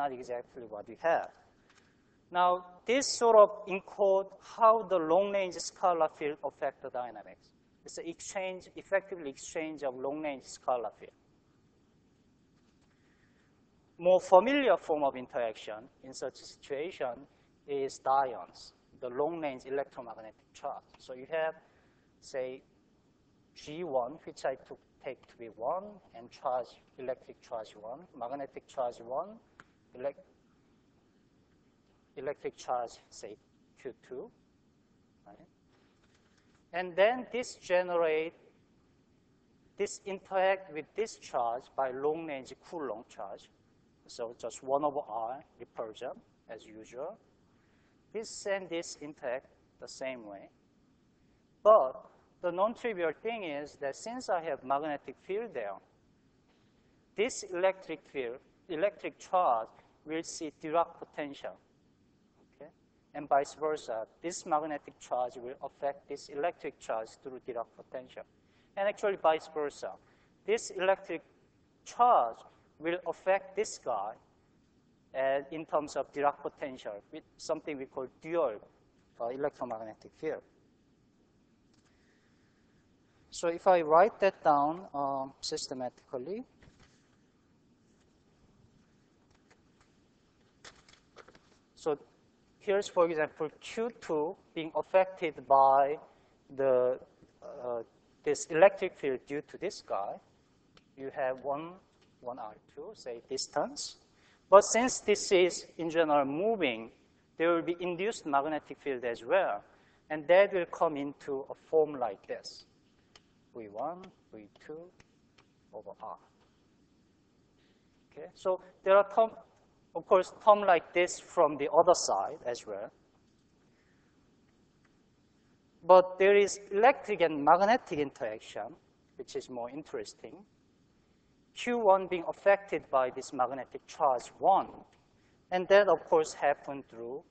not exactly what we have. Now, this sort of encode how the long-range scalar field affect the dynamics. It's an exchange, effectively exchange of long-range scalar field. More familiar form of interaction in such a situation is dyons, the long-range electromagnetic charge. So you have, say, G1, which I take to be 1, and charge, electric charge 1, magnetic charge 1, electric charge, say, Q2, right? And then this interact with this charge by long-range Coulomb charge. So just 1 over R repulsion, as usual. This and this interact the same way. But the non-trivial thing is that since I have magnetic field there, this electric field, electric charge, will see Dirac potential. Okay? And vice versa. This magnetic charge will affect this electric charge through Dirac potential. And actually vice versa. This electric charge will affect this guy in terms of Dirac potential with something we call dual electromagnetic field. So if I write that down systematically, so here's, for example, Q2 being affected by the this electric field due to this guy. You have one R2, say, distance. But since this is, in general, moving, there will be induced magnetic field as well. And that will come into a form like this. V1, V2 over R. Okay, so there are, of course, terms like this from the other side as well. But there is electric and magnetic interaction, which is more interesting. Q1 being affected by this magnetic charge 1. And that, of course, happened through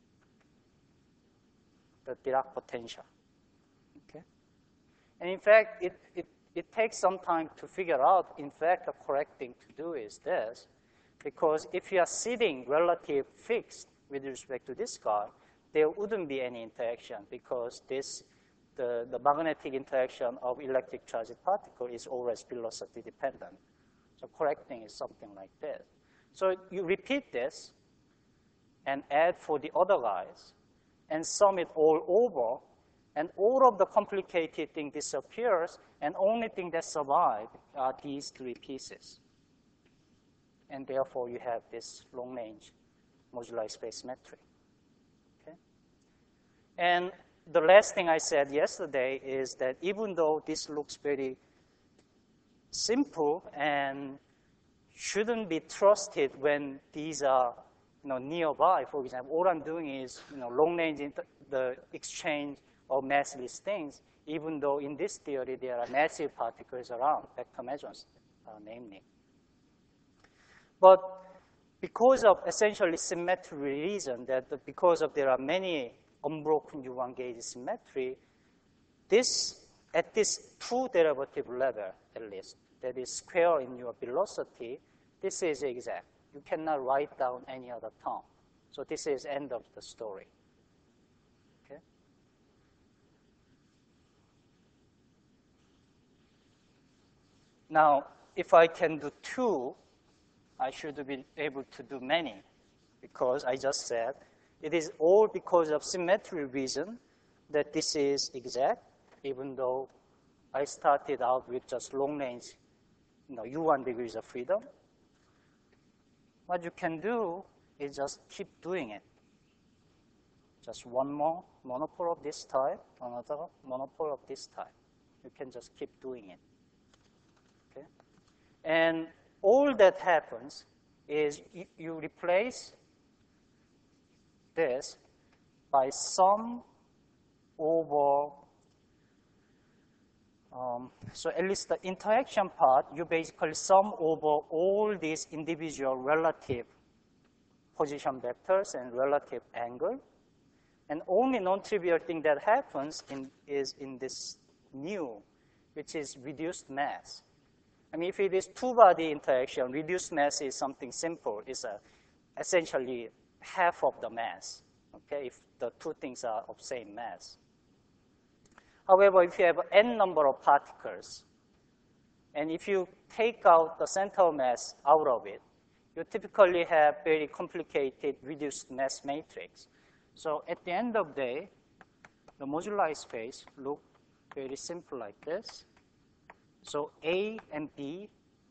the Dirac potential. Okay? And in fact, it takes some time to figure out, in fact, the correct thing to do is this. Because if you are sitting relative fixed with respect to this guy, there wouldn't be any interaction because the magnetic interaction of electric charged particle is always velocity dependent. So correct thing is something like this. So you repeat this and add for the other guys and sum it all over, and all of the complicated thing disappears, and only thing that survive are these three pieces. And therefore, you have this long-range moduli space symmetry. Okay? And the last thing I said yesterday is that even though this looks very simple and shouldn't be trusted when these are nearby, for example, all I'm doing is long-range the exchange of massless things, even though in this theory there are massive particles around, vector mesons, namely. But because of essentially symmetry reason, that because of there are many unbroken U1 gauge symmetry, at this true derivative level, at least, that is square in your velocity, this is exact. You cannot write down any other term. So this is end of the story. Okay? Now, if I can do 2, I should be able to do many, because I just said it is all because of symmetry reason that this is exact, even though I started out with just long-range U1 degrees of freedom. What you can do is just keep doing it. Just one more monopole of this type, another monopole of this type. You can just keep doing it. Okay? And all that happens is you replace this by sum over, so at least the interaction part, you basically sum over all these individual relative position vectors and relative angle. And only non-trivial thing that happens is in this mu, which is reduced mass. I mean, if it is two-body interaction, reduced mass is something simple. It's essentially half of the mass, okay, if the two things are of same mass. However, if you have n number of particles, and if you take out the center of mass out of it, you typically have very complicated reduced mass matrix. So at the end of the day, the moduli space look very simple like this. So A and B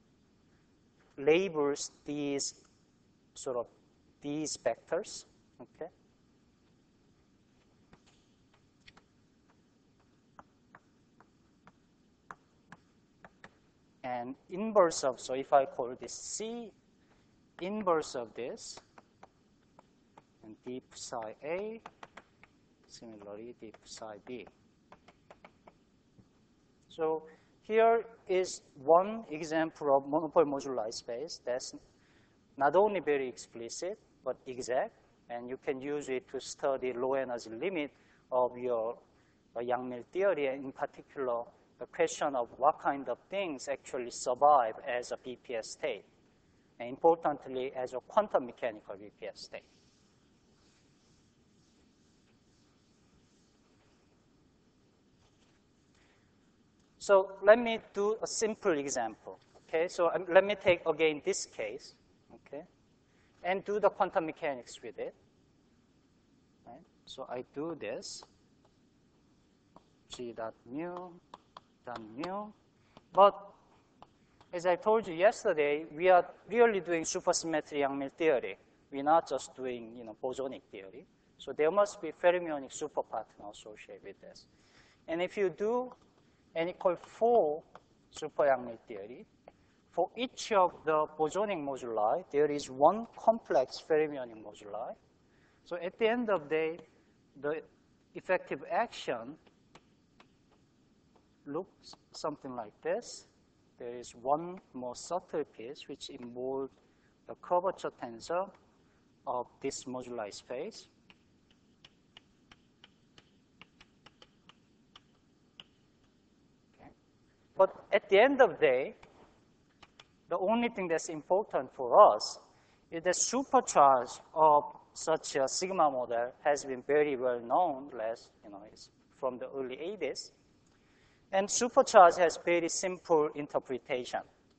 labels these these vectors, okay? And inverse of, so if I call this C, inverse of this, and deep psi A, similarly deep psi B. So here is one example of monopole moduli space that's not only very explicit, but exact, and you can use it to study low energy limit of your Yang-Mills theory, and in particular, the question of what kind of things actually survive as a BPS state, and importantly, as a quantum mechanical BPS state. So let me do a simple example, okay? So let me take, again, this case, okay, and do the quantum mechanics with it, right? So I do this, G dot mu, but as I told you yesterday, we are really doing supersymmetry Yang-Mills theory. We're not just doing, bosonic theory. So there must be fermionic superpartner associated with this. And if you do n equal 4 super Yang-Mills theory, for each of the bosonic moduli, there is one complex fermionic moduli. So at the end of the day, the effective action looks something like this. There is one more subtle piece which involves the curvature tensor of this moduli space. Okay. But at the end of the day, the only thing that's important for us is the supercharge of such a sigma model has been very well known, it's from the early 80s. And supercharge has very simple interpretation.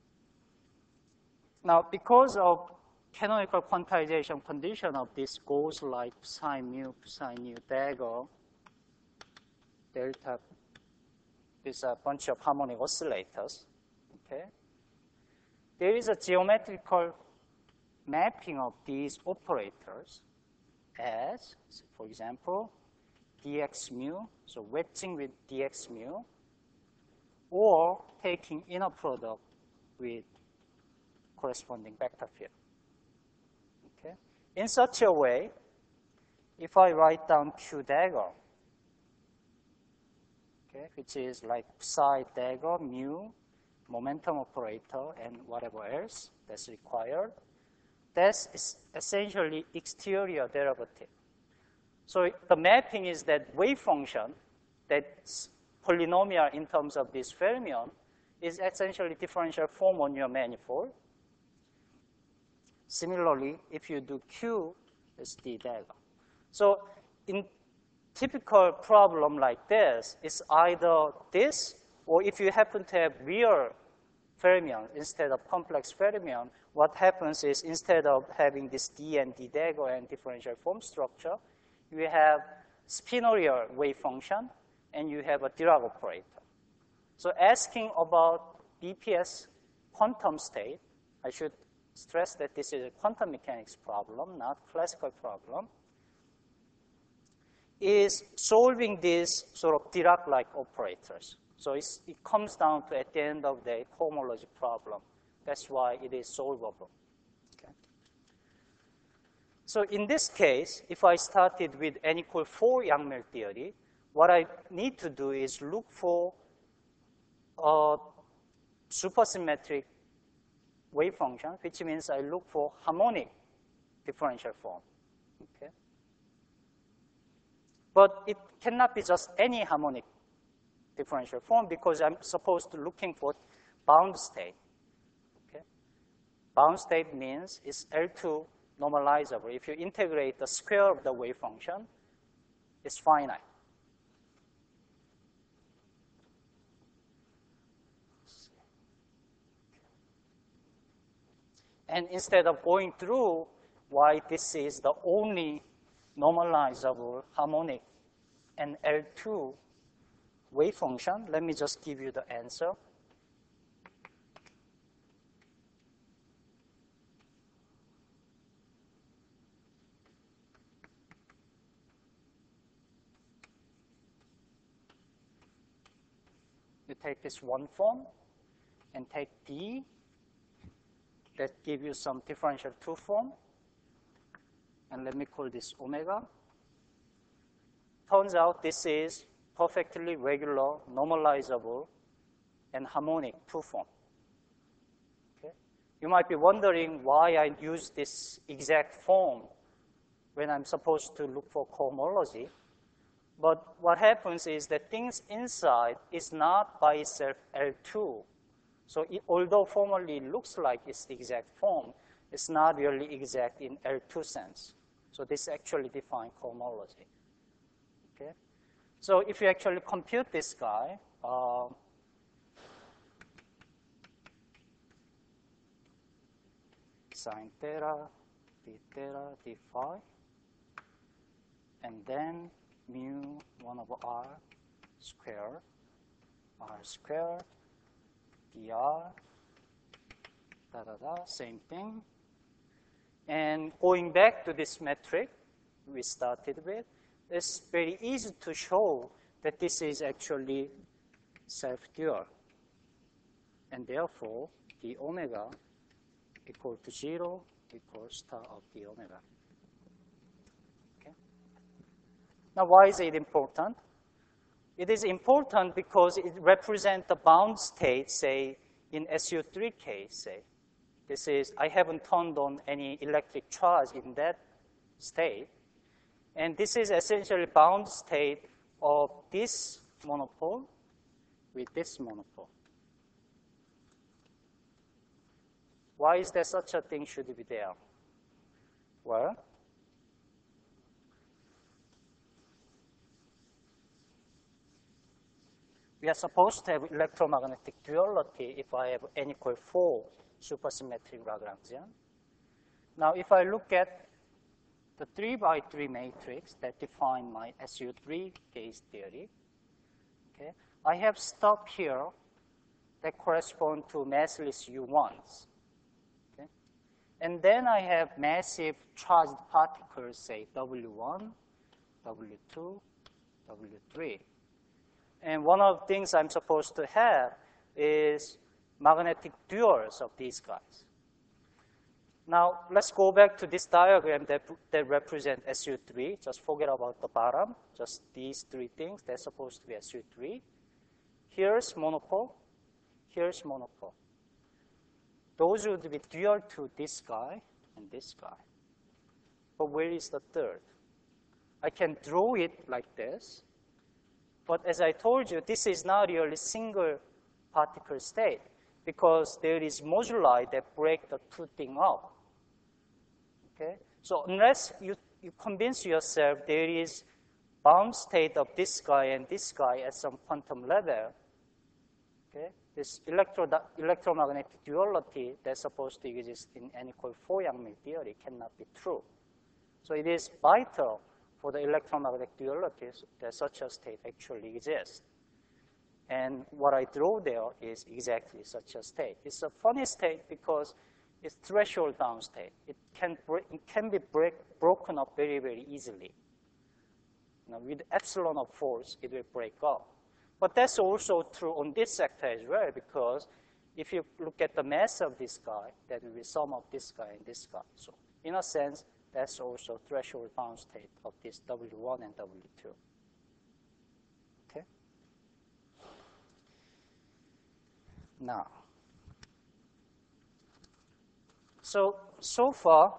Now, because of canonical quantization condition of this goes like psi mu, psi nu dagger, delta is a bunch of harmonic oscillators, okay? There is a geometrical mapping of these operators as, for example, dx mu, so wedging with dx mu, or taking inner product with corresponding vector field. Okay? In such a way, if I write down Q dagger, okay, which is like psi dagger, mu, momentum operator, and whatever else that's required, that's essentially exterior derivative. So the mapping is that wave function that's polynomial in terms of this fermion is essentially differential form on your manifold. Similarly, if you do Q, it's d dagger. So in typical problem like this, it's either this, or if you happen to have real fermion instead of complex fermion, what happens is instead of having this d and d dagger and differential form structure, you have spinorial wave function, and you have a Dirac operator. So asking about BPS quantum state, I should stress that this is a quantum mechanics problem, not classical problem, is solving these sort of Dirac-like operators. So it comes down to, at the end of the day, cohomology problem. That's why it is solvable. Okay. So in this case, if I started with n equal 4 Yang-Mills theory, what I need to do is look for a supersymmetric wave function, which means I look for harmonic differential form. Okay? But it cannot be just any harmonic differential form because I'm supposed to looking for bound state. Okay? Bound state means it's L2 normalizable. If you integrate the square of the wave function, it's finite. And instead of going through why this is the only normalizable harmonic and L2 wave function, let me just give you the answer. You take this one form and take D that give you some differential 2 form, and let me call this omega. Turns out this is perfectly regular, normalizable, and harmonic 2 form. Okay? You might be wondering why I use this exact form when I'm supposed to look for cohomology. But what happens is that things inside is not by itself L2. So although formally it looks like it's the exact form, it's not really exact in L2 sense. So this actually defines cohomology. Okay? So if you actually compute this guy, sine theta, d theta, d phi, and then mu 1 over r squared, dr, same thing. And going back to this metric we started with, it's very easy to show that this is actually self-dual. And therefore, the omega equal to 0 equals tau of the omega. Okay? Now, why is it important? It is important because it represents the bound state, say, in SU3 case, say. This is, I haven't turned on any electric charge in that state. And this is essentially bound state of this monopole with this monopole. Why is there such a thing should be there? Well, we are supposed to have electromagnetic duality if I have n equal 4 supersymmetric Lagrangian. Now, if I look at the 3 by 3 matrix that define my SU3 case theory, okay, I have stuff here that correspond to massless U1s. Okay? And then I have massive charged particles, say W1, W2, W3. And one of the things I'm supposed to have is magnetic duals of these guys. Now, let's go back to this diagram that represent SU3. Just forget about the bottom. Just these 3 things. They're supposed to be SU3. Here's monopole. Here's monopole. Those would be dual to this guy and this guy. But where is the third? I can draw it like this. But as I told you, this is not really single particle state because there is moduli that break the 2 things up. Okay? So unless you convince yourself there is bound state of this guy and this guy at some quantum level, okay, this electromagnetic duality that's supposed to exist in n equal 4 Yang-Mills theory cannot be true. So it is vital for the electromagnetic dualities that such a state actually exists. And what I draw there is exactly such a state. It's a funny state because it's threshold down state. It can be broken up very, very easily. You know, with epsilon of force, it will break up. But that's also true on this sector as well, because if you look at the mass of this guy, that will be sum of this guy and this guy. So in a sense, that's also threshold bound state of this W1 and W2. Okay? Now, so far,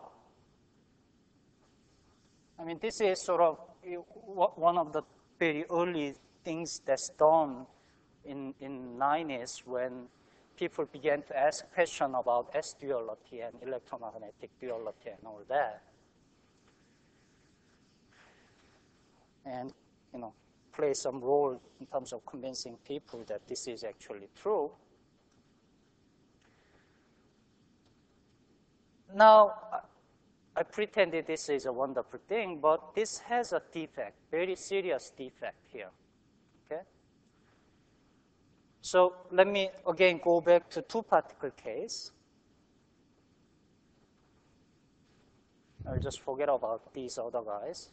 I mean, this is sort of one of the very early things that's done in Linus when people began to ask questions about S-duality and electromagnetic duality and all that. And, play some role in terms of convincing people that this is actually true. Now, I pretended this is a wonderful thing, but this has a defect, very serious defect here, okay? So let me, again, go back to two-particle case. I'll just forget about these other guys.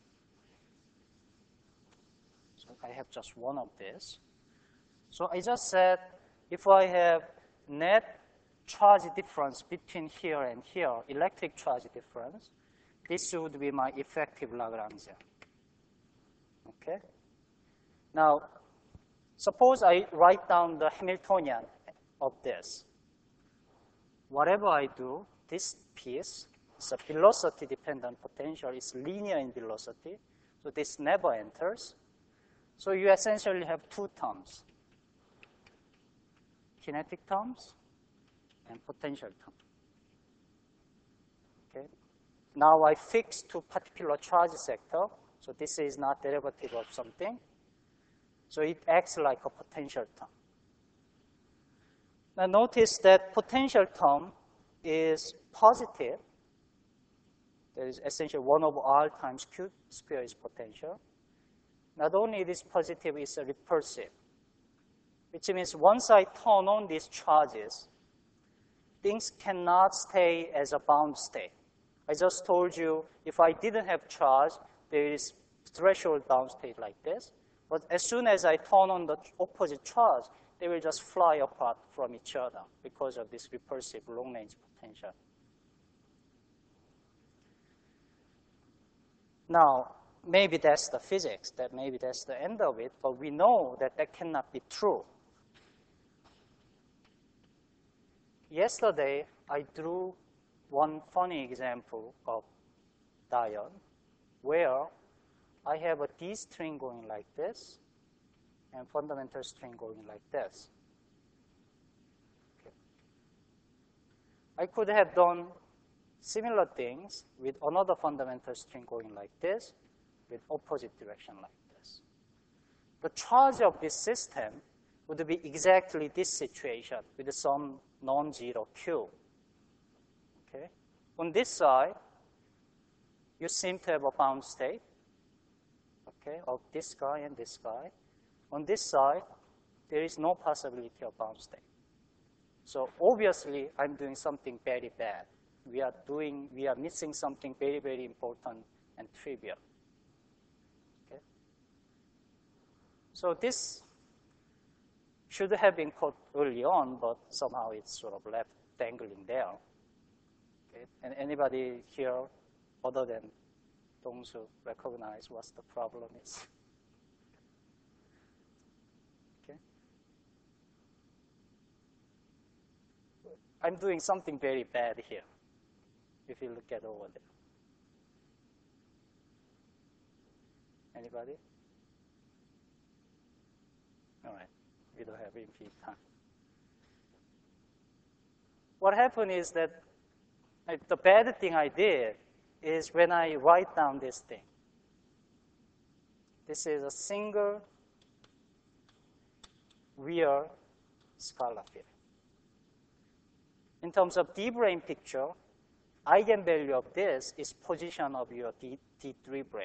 So I have just one of this. So I just said, if I have net charge difference between here and here, electric charge difference, this would be my effective Lagrangian. Okay? Now, suppose I write down the Hamiltonian of this. Whatever I do, this piece is a velocity-dependent potential. It's linear in velocity, so this never enters. So you essentially have two terms, kinetic terms and potential term. Okay. Now I fix two particular charge sector, so this is not derivative of something. So it acts like a potential term. Now notice that potential term is positive. That is essentially 1 over r times q squared is potential. Not only it is positive, it's repulsive, which means once I turn on these charges, things cannot stay as a bound state. I just told you if I didn't have charge, there is threshold bound state like this. But as soon as I turn on the opposite charge, they will just fly apart from each other because of this repulsive long-range potential. Now, maybe that's the physics, that maybe that's the end of it, but we know that that cannot be true. Yesterday, I drew one funny example of diode where I have a D string going like this and fundamental string going like this. Okay. I could have done similar things with another fundamental string going like this with opposite direction like this. The charge of this system would be exactly this situation with some non-zero Q. Okay? On this side, you seem to have a bound state, okay, of this guy and this guy. On this side, there is no possibility of bound state. So obviously, I'm doing something very bad. We are missing something very, very important and trivial. Okay? So this should have been caught early on, but somehow it's sort of left dangling there. Okay? And anybody here other than those who recognize what the problem is? Okay? I'm doing something very bad here, if you look at over there. Anybody? All right, we don't have infinite time. What happened is that the bad thing I did is when I write down this thing. This is a single real scalar field. In terms of D-brane picture, eigenvalue of this is position of your D3 brane.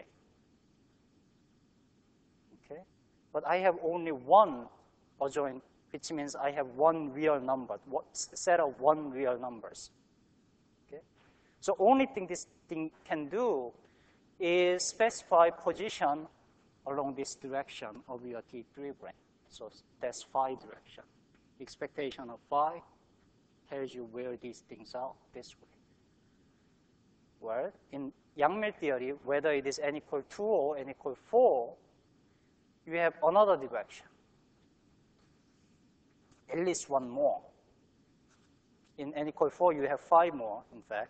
Okay? But I have only one adjoint, which means I have one real number, set of one real numbers. Okay? So only thing this thing can do is specify position along this direction of your D3 brane. So that's phi direction. Expectation of phi tells you where these things are this way. Well, in Yang-Mills theory, whether it is n equal 2 or n equal 4, you have another direction. At least one more. In n equal 4, you have 5 more, in fact.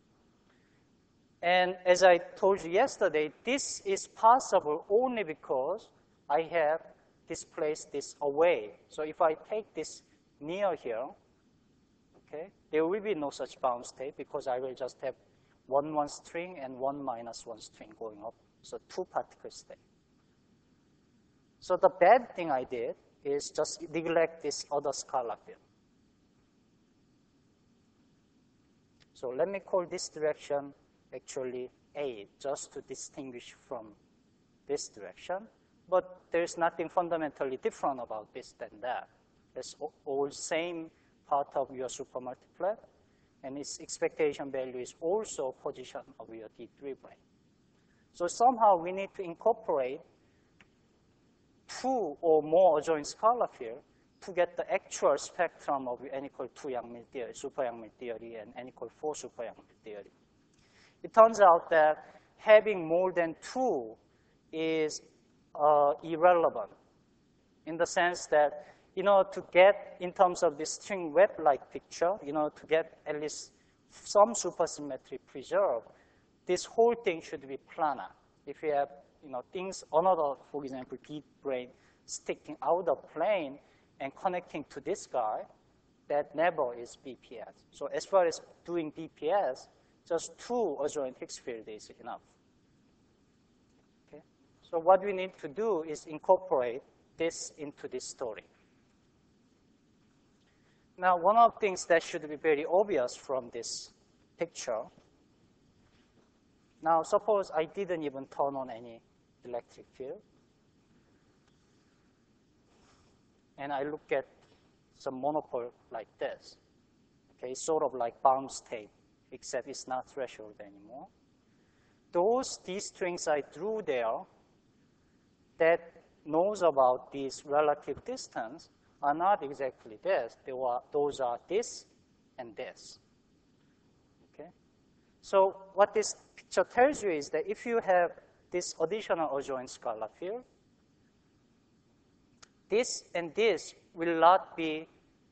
And as I told you yesterday, this is possible only because I have displaced this away. So if I take this near here, okay, there will be no such bound state because I will just have 1 string and 1 minus 1 string going up. So 2 particle state. So the bad thing I did is just neglect this other scalar field. So let me call this direction actually A, just to distinguish from this direction. But there's nothing fundamentally different about this than that. It's all same part of your supermultiplet, and its expectation value is also position of your D3 brane. So somehow we need to incorporate 2 or more adjoint scalar field to get the actual spectrum of n equal 2 Yang-Mills theory, super Yang-Mills theory, and n equal 4 super Yang-Mills theory. It turns out that having more than 2 is irrelevant in the sense that, to get, in terms of this string web-like picture, to get at least some supersymmetry preserved, this whole thing should be planar. If you have, things, another, for example, deep brane sticking out of plane and connecting to this guy, that never is BPS. So as far as doing BPS, just 2 adjoint Higgs field is enough. Okay? So what we need to do is incorporate this into this story. Now, one of the things that should be very obvious from this picture, now suppose I didn't even turn on any electric field, and I look at some monopole like this, okay, sort of like bound state, except it's not threshold anymore. Those D-strings I drew there that knows about this relative distance are not exactly this. Those are this and this. Okay? So what this picture tells you is that if you have this additional adjoint scalar field, this and this will not be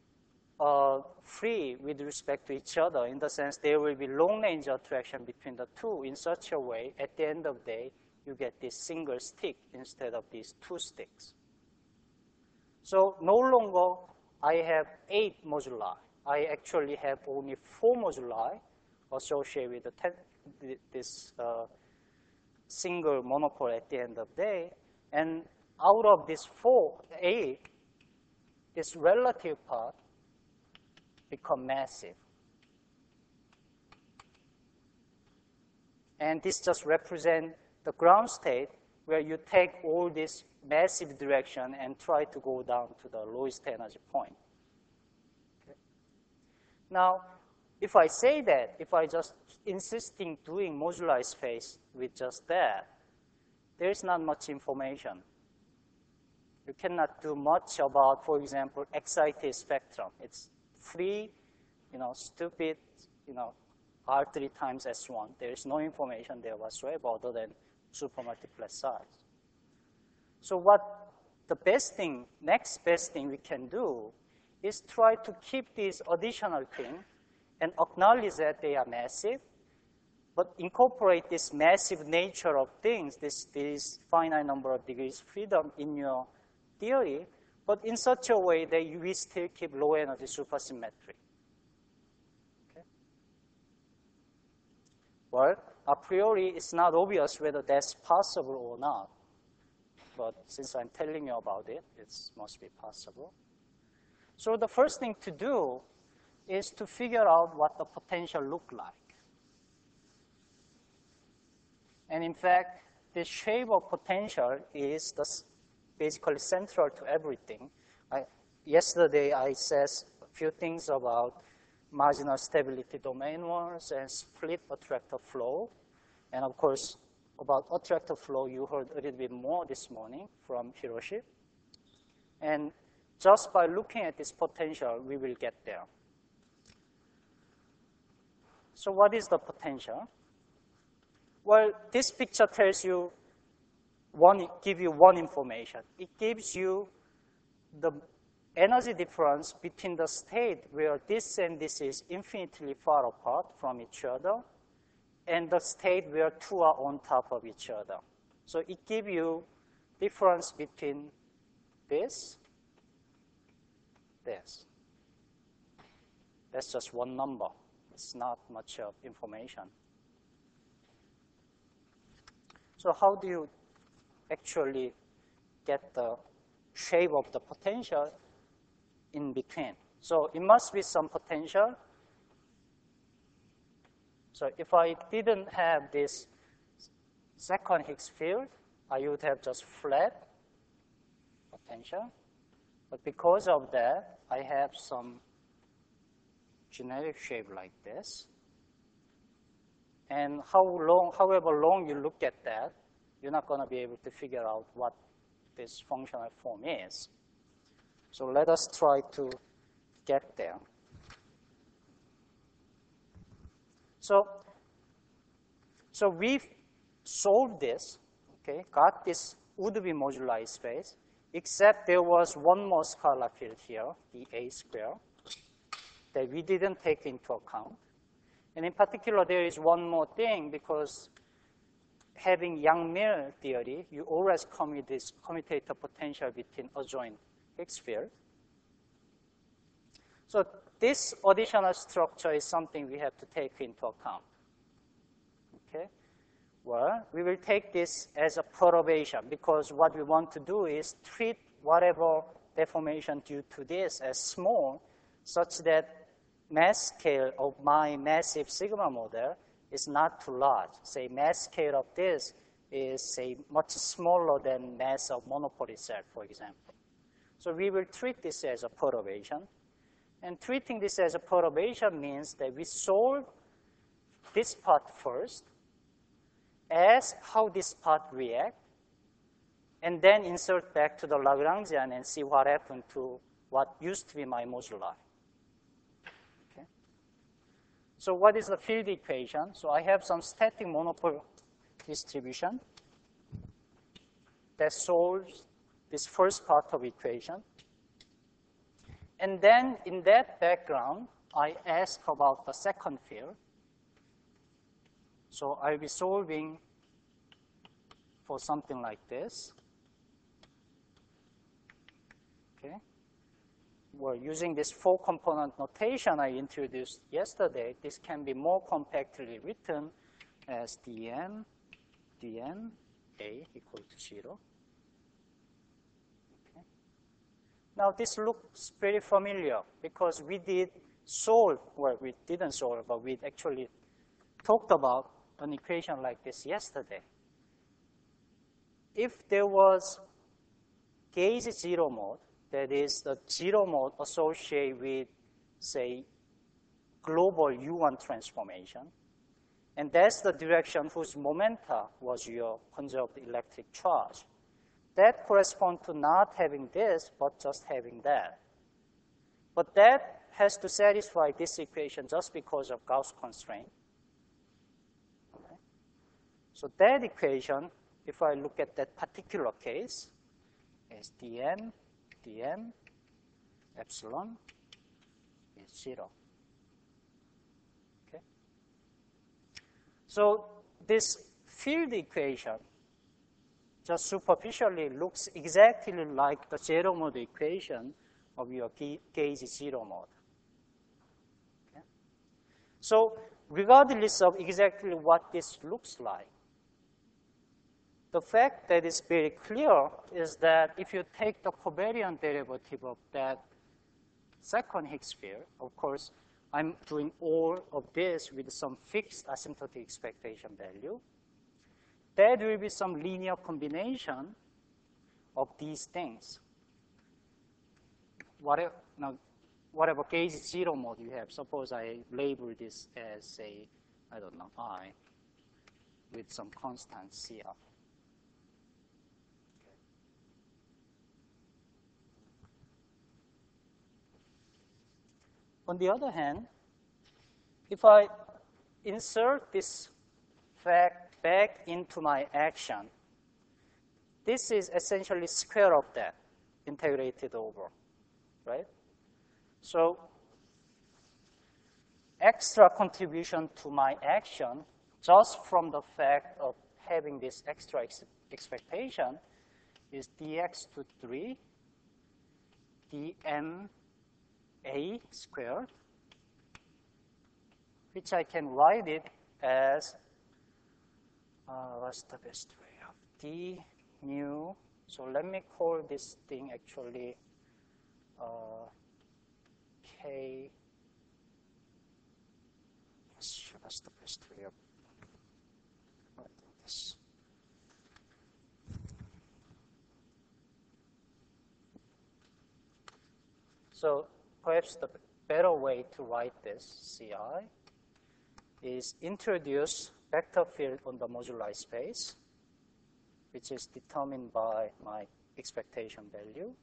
free with respect to each other, in the sense there will be long-range attraction between the two in such a way, at the end of the day, you get this single stick instead of these 2 sticks. So no longer I have 8 moduli. I actually have only 4 moduli associated with this single monopole at the end of the day. And out of this 8, this relative part become massive. And this just represents the ground state where you take all this massive direction and try to go down to the lowest energy point. Okay. Now, if I say that, if I just insisting doing moduli space with just that, there is not much information. You cannot do much about, for example, excited spectrum. It's free, stupid, R3 times S1. There is no information there whatsoever other than supermultiplet size. So what the next best thing we can do is try to keep these additional things and acknowledge that they are massive, but incorporate this massive nature of things, this finite number of degrees freedom in your theory, but in such a way that we still keep low energy supersymmetry. Okay? Well, a priori, it's not obvious whether that's possible or not. But since I'm telling you about it, it must be possible. So the first thing to do is to figure out what the potential look like. And in fact, the shape of potential is basically central to everything. Yesterday, I said a few things about marginal stability domain walls and split attractor flow. And of course, about attractor flow, you heard a little bit more this morning from Hiroshi. And just by looking at this potential, we will get there. So what is the potential? Well, this picture tells you give you one information. It gives you the energy difference between the state where this and this is infinitely far apart from each other and the state where 2 are on top of each other. So it gives you difference between this. That's just one number. It's not much of information. So how do you actually get the shape of the potential in between? So it must be some potential. So if I didn't have this second Higgs field, I would have just flat potential. But because of that, I have some generic shape like this. And however long you look at that, you're not going to be able to figure out what this functional form is. So let us try to get there. So we've solved this, okay, got this would-be moduli space, except there was one more scalar field here, the A square, that we didn't take into account. And in particular, there is one more thing, because having Yang-Mills theory, you always commute this commutator potential between adjoint Higgs field. So this additional structure is something we have to take into account. Okay? Well, we will take this as a perturbation, because what we want to do is treat whatever deformation due to this as small, such that mass scale of my massive sigma model is not too large. Say mass scale of this is, say, much smaller than mass of monopoly cell, for example. So we will treat this as a perturbation. And treating this as a perturbation means that we solve this part first as how this part reacts, and then insert back to the Lagrangian and see what happened to what used to be my moduli. Okay. So what is the field equation? So I have some static monopole distribution that solves this first part of equation. And then in that background, I ask about the second field. So I'll be solving for something like this. Okay. Well, using this four-component notation I introduced yesterday, this can be more compactly written as dm a equal to 0. Okay. Now this looks very familiar, because we did solve, well, we didn't solve, but we actually talked about an equation like this yesterday. If there was gauge zero mode, that is the zero mode associated with, say, global U1 transformation, and that's the direction whose momenta was your conserved electric charge, that corresponds to not having this, but just having that. But that has to satisfy this equation just because of Gauss constraint. Okay. So that equation, if I look at that particular case, is dm epsilon is 0. Okay. So this field equation just superficially looks exactly like the zero mode equation of your gauge zero mode. Okay. So regardless of exactly what this looks like, the fact that is very clear is that if you take the covariant derivative of that second Higgs field, of course, I'm doing all of this with some fixed asymptotic expectation value, there will be some linear combination of these things. Whatever gauge zero mode you have, suppose I label this as, say, I don't know, I, with some constant CR. On the other hand, if I insert this fact back into my action, this is essentially square of that integrated over, right? So extra contribution to my action just from the fact of having this extra expectation is dx to 3 dm a squared which I can write it as, what's the best way of d mu. So let me call this thing actually k. What's the best way of writing this? So perhaps the better way to write this Ci is introduce vector field on the moduli space, which is determined by my expectation value,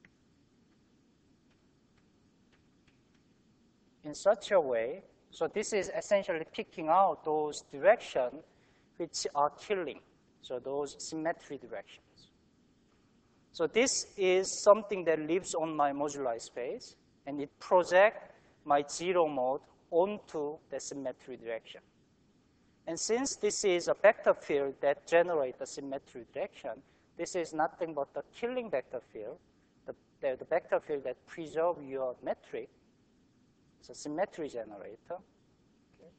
in such a way, so this is essentially picking out those directions which are killing, so those symmetry directions. So this is something that lives on my moduli space, and it projects my zero mode onto the symmetry direction. And since this is a vector field that generates the symmetry direction, this is nothing but the killing vector field, the vector field that preserves your metric. It's a symmetry generator. Okay.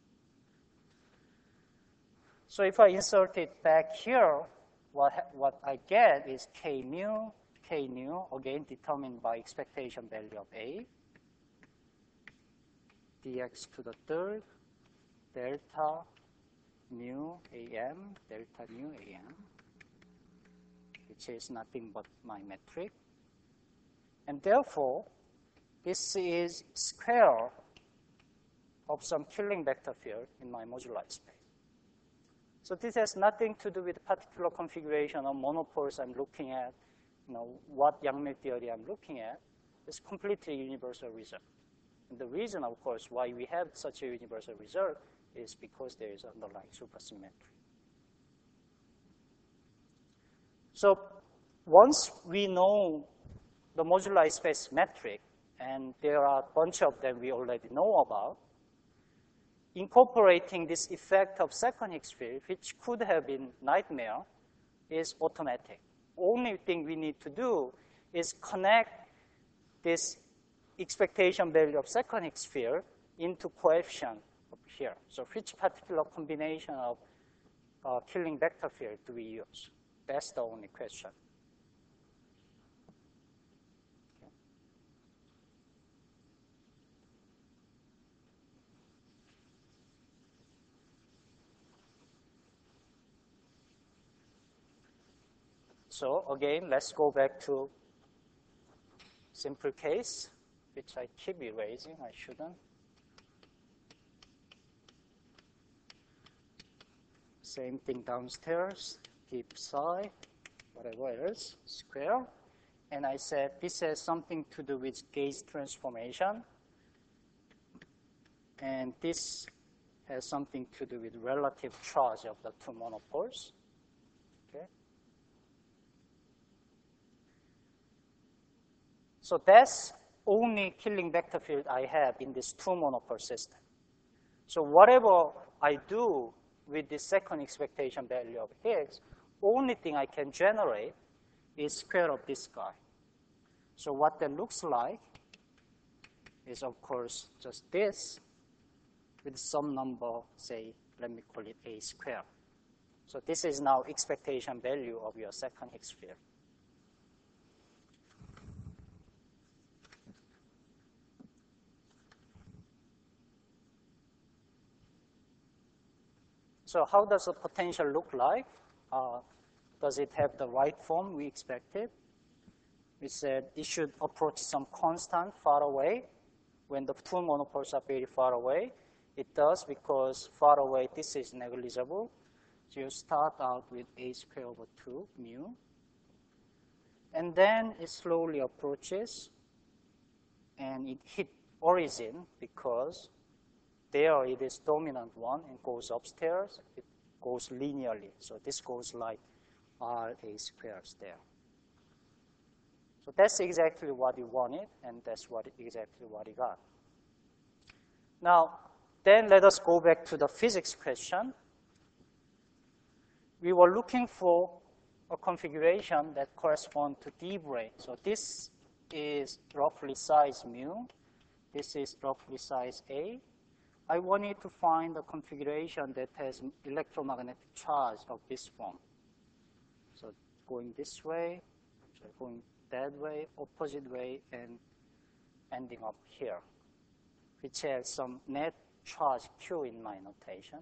So if I insert it back here, what I get is k nu, again determined by expectation value of A, dx to the third, delta mu am, delta mu am, which is nothing but my metric. And therefore, this is square of some killing vector field in my moduli space. So this has nothing to do with the particular configuration of monopoles I'm looking at, what Yang-Mills theory I'm looking at. It's completely universal result. And the reason, of course, why we have such a universal result is because there is underlying supersymmetry. So once we know the moduli space metric, and there are a bunch of them we already know about, incorporating this effect of second Higgs field, which could have been nightmare, is automatic. Only thing we need to do is connect this expectation value of second Higgs field into coefficient up here. So which particular combination of killing vector field do we use? That's the only question. So again, let's go back to simple case, which I keep erasing. I shouldn't. Same thing downstairs, keep psi, whatever else, square. And I said this has something to do with gauge transformation. And this has something to do with relative charge of the two monopoles. Okay. So that's only killing vector field I have in this two monopole system. So whatever I do with this second expectation value of Higgs, only thing I can generate is square of this guy. So what that looks like is, of course, just this with some number, say, let me call it A squared. So this is now expectation value of your second Higgs field. So how does the potential look like? Does it have the right form we expected? We said it should approach some constant far away. When the two monopoles are very far away, it does, because far away this is negligible. So you start out with A squared over 2 mu. And then it slowly approaches, and it hit origin because there it is dominant one and goes upstairs. It goes linearly. So this goes like R A squares there. So that's exactly what he wanted, and that's exactly what he got. Now, then let us go back to the physics question. We were looking for a configuration that corresponds to D brane. So this is roughly size mu. This is roughly size A. I wanted to find a configuration that has electromagnetic charge of this form. So going this way, so going that way, opposite way, and ending up here, which has some net charge Q in my notation.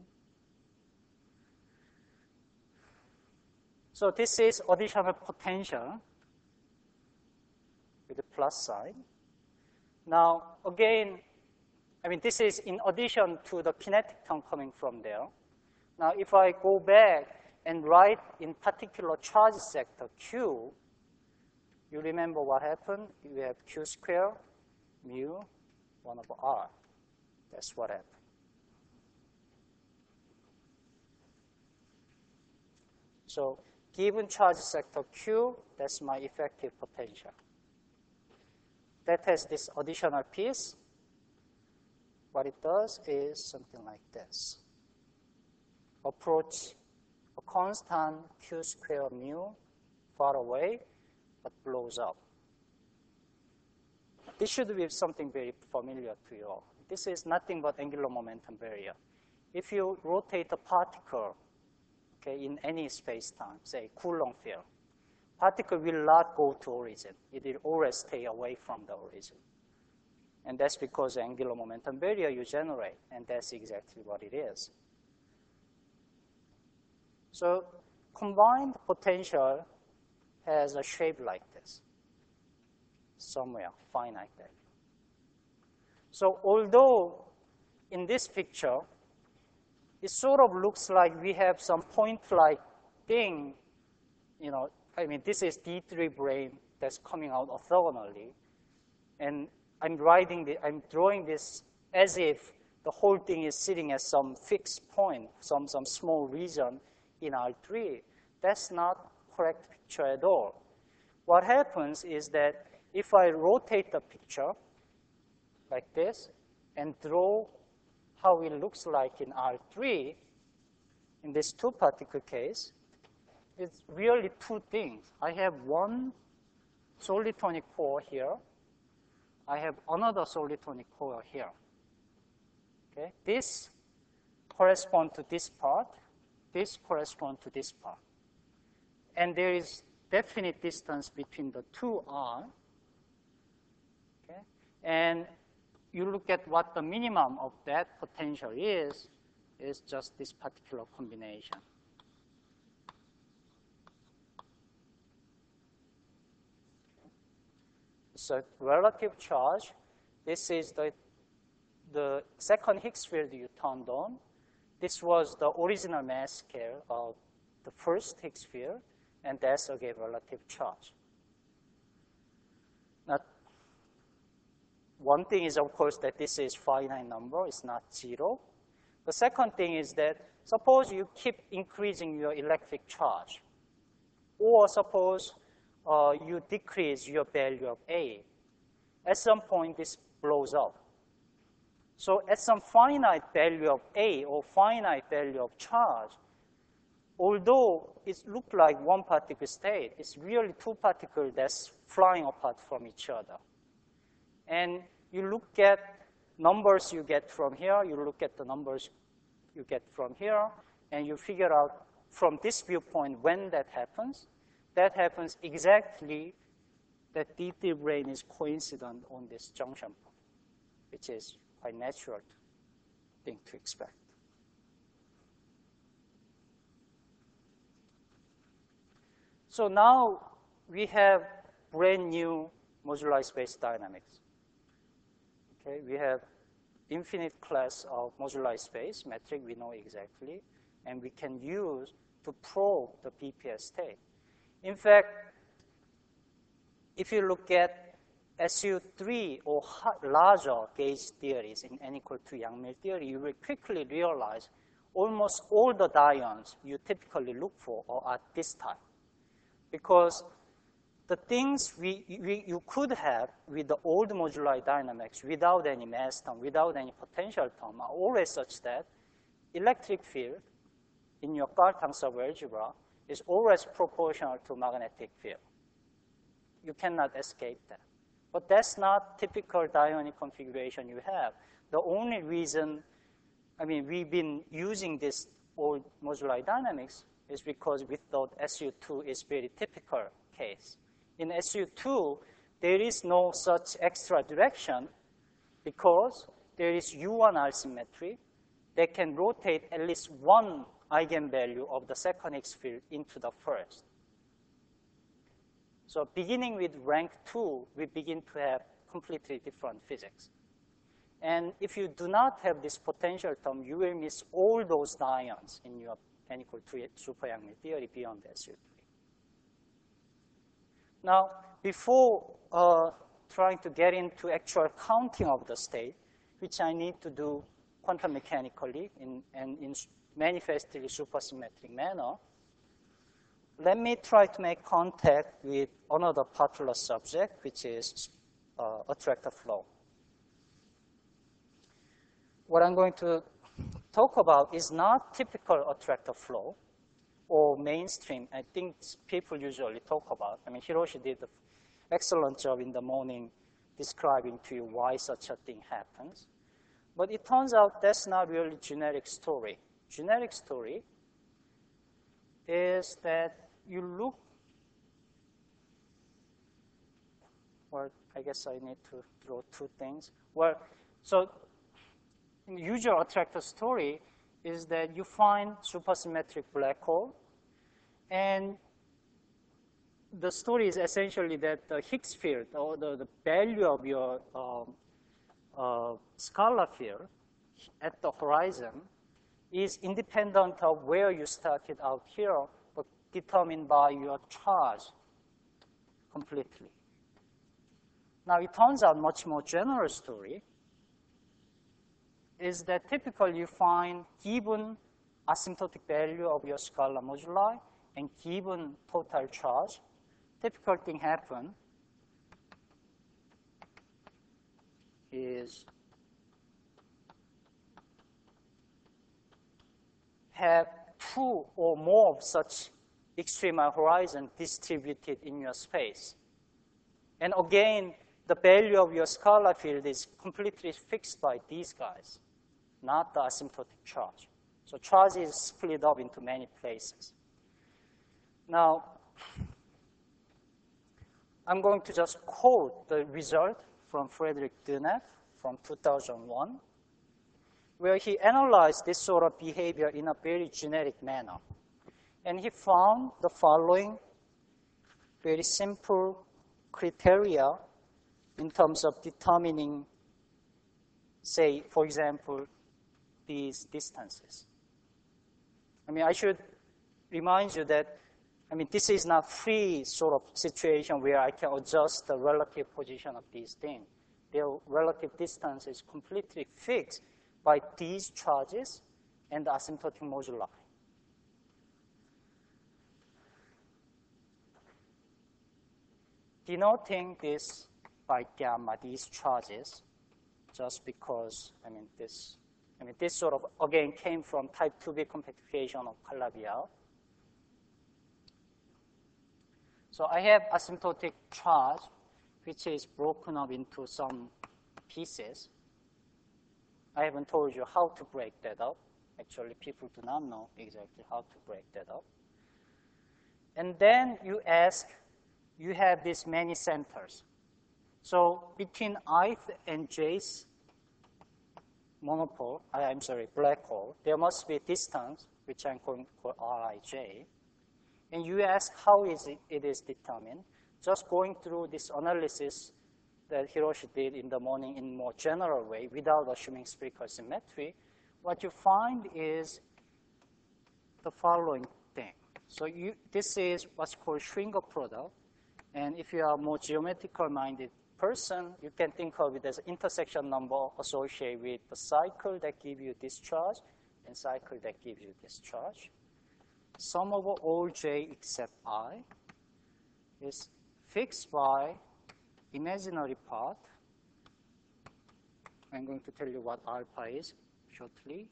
So this is additional potential with the plus sign. Now, again, I mean, this is in addition to the kinetic term coming from there. Now, if I go back and write in particular charge sector Q, you remember what happened? You have Q squared mu 1 over R. That's what happened. So given charge sector Q, that's my effective potential. That has this additional piece. What it does is something like this. Approach a constant Q squared mu far away, but blows up. This should be something very familiar to you all. This is nothing but angular momentum barrier. If you rotate a particle, okay, in any space-time, say Coulomb field, particle will not go to origin. It will always stay away from the origin. And that's because the angular momentum barrier you generate, and that's exactly what it is. So combined potential has a shape like this, somewhere, finite value. So although in this picture, it sort of looks like we have some point-like thing, you know, I mean, this is D3 brane that's coming out orthogonally. And I'm drawing this as if the whole thing is sitting at some fixed point, some small region in R3. That's not correct picture at all. What happens is that if I rotate the picture like this and draw how it looks like in R3, in this two-particle case, it's really two things. I have one solitonic core here. I have another solitonic core here. Okay? This corresponds to this part. This corresponds to this part. And there is definite distance between the two R. Okay? And you look at what the minimum of that potential is just this particular combination. So relative charge, this is the second Higgs field you turned on. This was the original mass scale of the first Higgs field, and that's again relative charge. Now, one thing is, of course, that this is finite number, it's not zero. The second thing is that suppose you keep increasing your electric charge, or suppose you decrease your value of A. At some point, this blows up. So at some finite value of A or finite value of charge, although it looks like one particle state, it's really two particles that's flying apart from each other. And you look at numbers you get from here, you look at the numbers you get from here, and you figure out from this viewpoint when that happens. That happens exactly that D3 brane is coincident on this junction point, which is quite natural thing to expect. So now we have brand new moduli space dynamics. Okay, we have infinite class of moduli space metric we know exactly, and we can use to probe the BPS state. In fact, if you look at SU3 or larger gauge theories in N equal to Yang-Mills theory, you will quickly realize almost all the dyons you typically look for are at this type. Because the things you could have with the old moduli dynamics without any mass term, without any potential term, are always such that electric field in your Cartan subalgebra is always proportional to magnetic field. You cannot escape that. But that's not typical dionic configuration you have. The only reason I mean, we've been using this old moduli dynamics is because we thought SU2 is very typical case. In SU2, there is no such extra direction because there is U1R symmetry that can rotate at least one eigenvalue of the second Higgs field into the first. So beginning with rank 2, we begin to have completely different physics. And if you do not have this potential term, you will miss all those dyons in your n equal to super-Yang theory beyond SU3. Now, before trying to get into actual counting of the state, which I need to do quantum mechanically and in manifestly supersymmetric manner, let me try to make contact with another popular subject, which is attractor flow. What I'm going to talk about is not typical attractor flow or mainstream. I think people usually talk about. I mean, Hiroshi did an excellent job in the morning describing to you why such a thing happens. But it turns out that's not really generic story. Generic story is that you look, well, I guess I need to draw two things. Well, so the usual attractor story is that you find supersymmetric black hole, and the story is essentially that the Higgs field, or the value of your scalar field at the horizon is independent of where you started out here, but determined by your charge completely. Now, it turns out much more general story is that typically you find given asymptotic value of your scalar moduli and given total charge, typical thing happen is have two or more of such extremal horizon distributed in your space. And again, the value of your scalar field is completely fixed by these guys, not the asymptotic charge. So charge is split up into many places. Now, I'm going to just quote the result from Frederick Dönhoff from 2001, where he analyzed this sort of behavior in a very generic manner. And he found the following very simple criteria in terms of determining, say, for example, these distances. I mean, I should remind you that, I mean, this is not free sort of situation where I can adjust the relative position of these things. Their relative distance is completely fixed by these charges and the asymptotic moduli. Denoting this by gamma, these charges, just because, I mean, this sort of, again, came from type 2B compactification of Calabi-Yau. So I have asymptotic charge, which is broken up into some pieces. I haven't told you how to break that up. Actually, people do not know exactly how to break that up. And then you ask, you have these many centers. So between ith and j's monopole, black hole, there must be a distance, which I'm going to call Rij. And you ask how it is determined. Just going through this analysis that Hiroshi did in the morning in more general way without assuming spherical symmetry, what you find is the following thing. So this is what's called Schwinger product. And if you are a more geometrical-minded person, you can think of it as an intersection number associated with the cycle that gives you this charge and cycle that gives you this charge. Sum over all j except I is fixed by imaginary part. I'm going to tell you what alpha is shortly.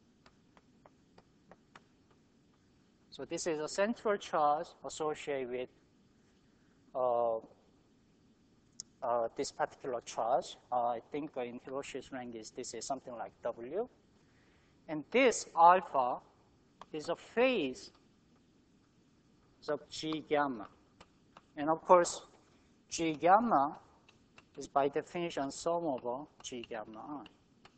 So this is a central charge associated with this particular charge. I think in Hiroshi's language, this is something like W. And this alpha is a phase of G gamma. And of course, G gamma is by definition sum over G gamma I.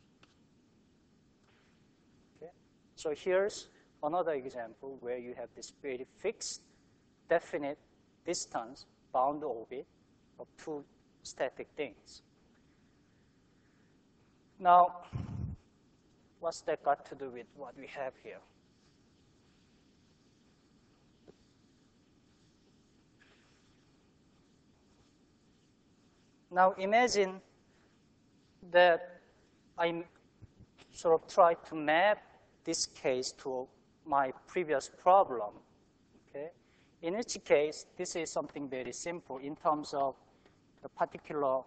Okay? So here's another example where you have this very fixed, definite distance, bound orbit of two static things. Now, what's that got to do with what we have here? Now imagine that I sort of try to map this case to my previous problem. Okay? In which case, this is something very simple in terms of the particular,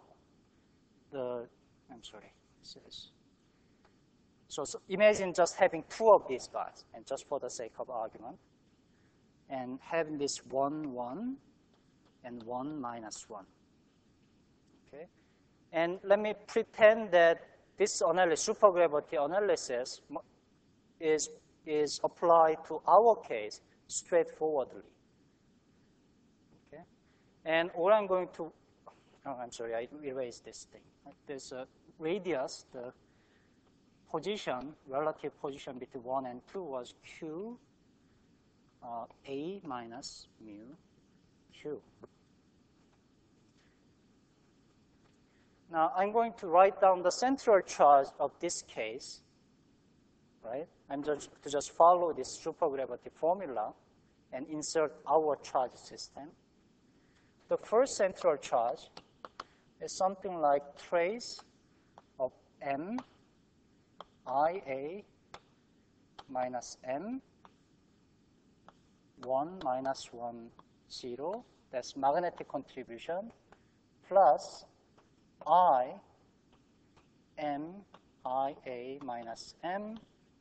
so imagine just having two of these guys, and just for the sake of argument, and having this 1, 1, and 1, minus 1. Okay? And let me pretend that this supergravity analysis is applied to our case straightforwardly. Okay? And all I'm going to, I erased this thing. There's a radius, the position, relative position between 1 and 2 was Q, A minus mu Q. Now, I'm going to write down the central charge of this case, right? I'm just follow this supergravity formula and insert our charge system. The first central charge is something like trace of M IA minus M 1 minus 1 0. That's magnetic contribution plus I M IA minus M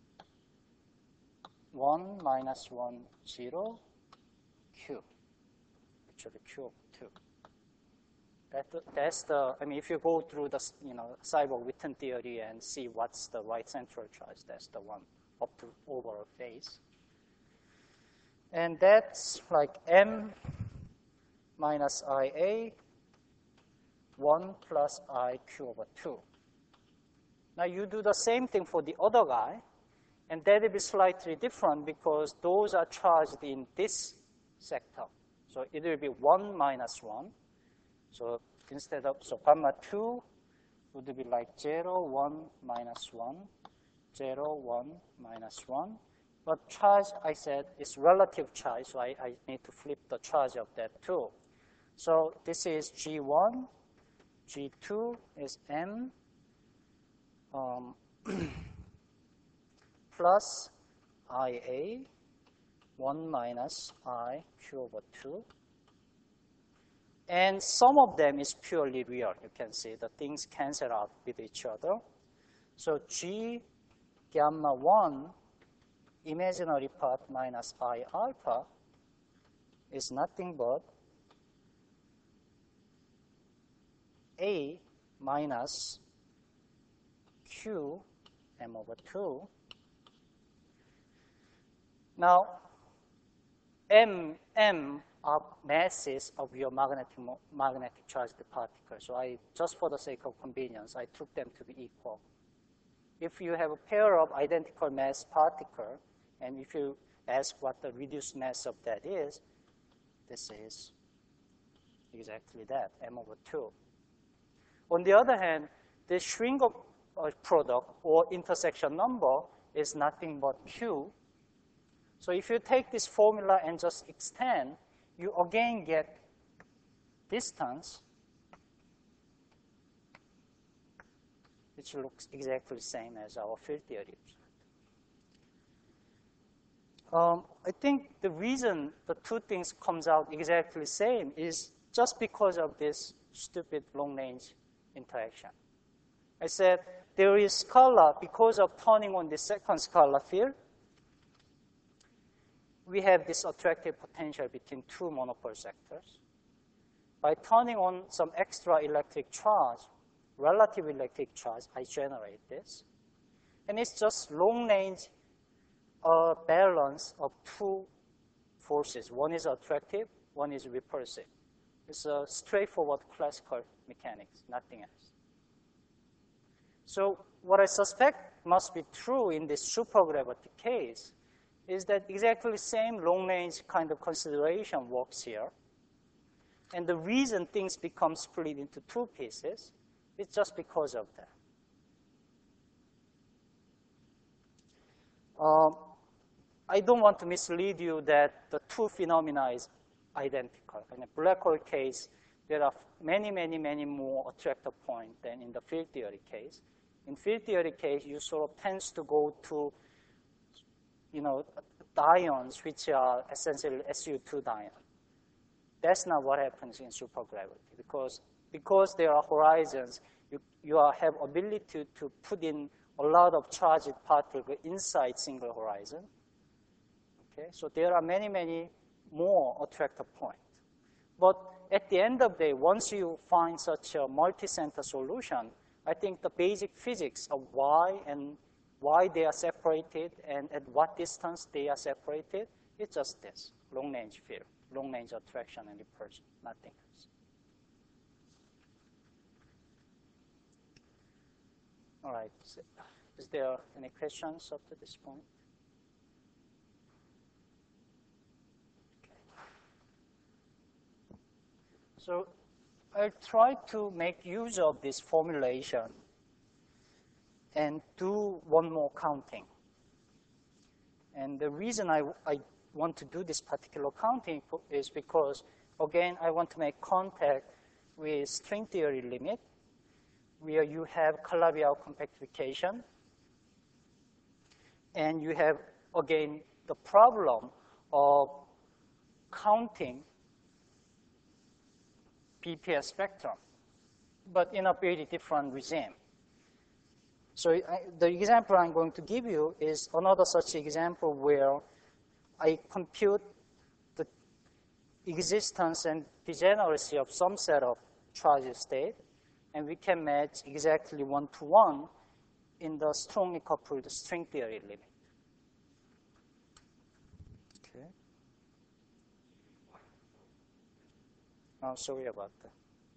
1 minus 1 0 Q. Actually Q of 2. That's the, if you go through the, Seiberg-Witten theory and see what's the right central charge, that's the one up to overall phase. And that's like M minus IA 1 plus IQ over 2. Now you do the same thing for the other guy, and that will be slightly different because those are charged in this sector. So it will be 1 minus 1. So instead of, gamma 2 would be like 0, 1, minus 1, 0, 1, minus 1. But charge, I said, is relative charge, so I need to flip the charge of that too. So this is G1, G2 is M plus IA, 1 minus I Q over 2. And some of them is purely real. You can see the things cancel out with each other. So G gamma 1 imaginary part minus I alpha is nothing but A minus Q M over 2. Now, M are masses of your magnetic charged particles. So just for the sake of convenience, I took them to be equal. If you have a pair of identical mass particles, and if you ask what the reduced mass of that is, this is exactly that, M over 2. On the other hand, the shrink product or intersection number is nothing but Q. So if you take this formula and just extend, you again get distance, which looks exactly the same as our field theory. I think the reason the two things comes out exactly the same is just because of this stupid long-range interaction. I said there is scalar because of turning on the second scalar field. We have this attractive potential between two monopole sectors. By turning on some extra electric charge, relative electric charge, I generate this. And it's just long-range balance of two forces. One is attractive, one is repulsive. It's a straightforward classical mechanics, nothing else. So what I suspect must be true in this supergravity case is that exactly the same long-range kind of consideration works here. And the reason things become split into two pieces is just because of that. I don't want to mislead you that the two phenomena is identical. In a black hole case, there are many, many, many more attractor points than in the field theory case. In field theory case, you sort of tends to go to, ions which are essentially SU2 ions. That's not what happens in supergravity because there are horizons. You have ability to put in a lot of charged particles inside single horizon. Okay, so there are many, many more attractor points. But at the end of the day, once you find such a multi-center solution, I think the basic physics of why they are separated and at what distance they are separated is just this, long-range field, long-range attraction and repulsion, nothing else. All right, is there any questions up to this point? So I'll try to make use of this formulation and do one more counting. And the reason I want to do this particular counting is because, again, I want to make contact with string theory limit, where you have Calabi-Yau compactification, and you have, again, the problem of counting PPS spectrum, but in a very different regime. So the example I'm going to give you is another such example where I compute the existence and degeneracy of some set of charge state, and we can match exactly one-to-one in the strongly coupled string theory limit. Okay. Oh, sorry about that.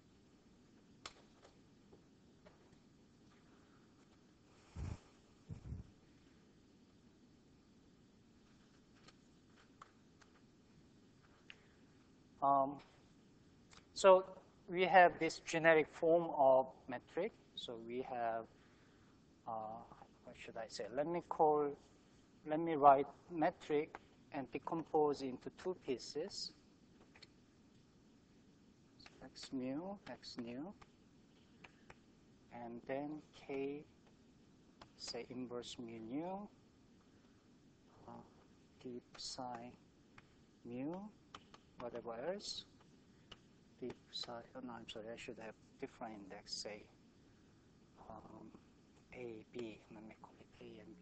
So we have this generic form of metric. So we have, what should I say? Let me write metric and decompose into two pieces. X mu, and then K, say inverse mu nu, deep psi mu, whatever else. Deep psi, oh no, I'm sorry, I should have different index, say A, B, let me call it A and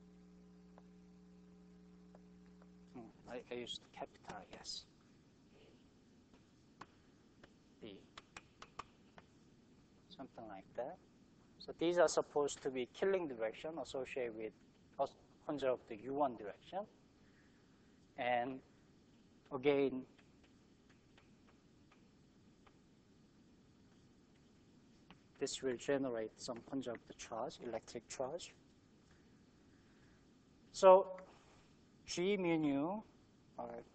B. I used capital, yes. B, something like that. So these are supposed to be killing direction associated with conserve the U1 direction. And again, this will generate some conserved charge, electric charge. So G mu nu, all right.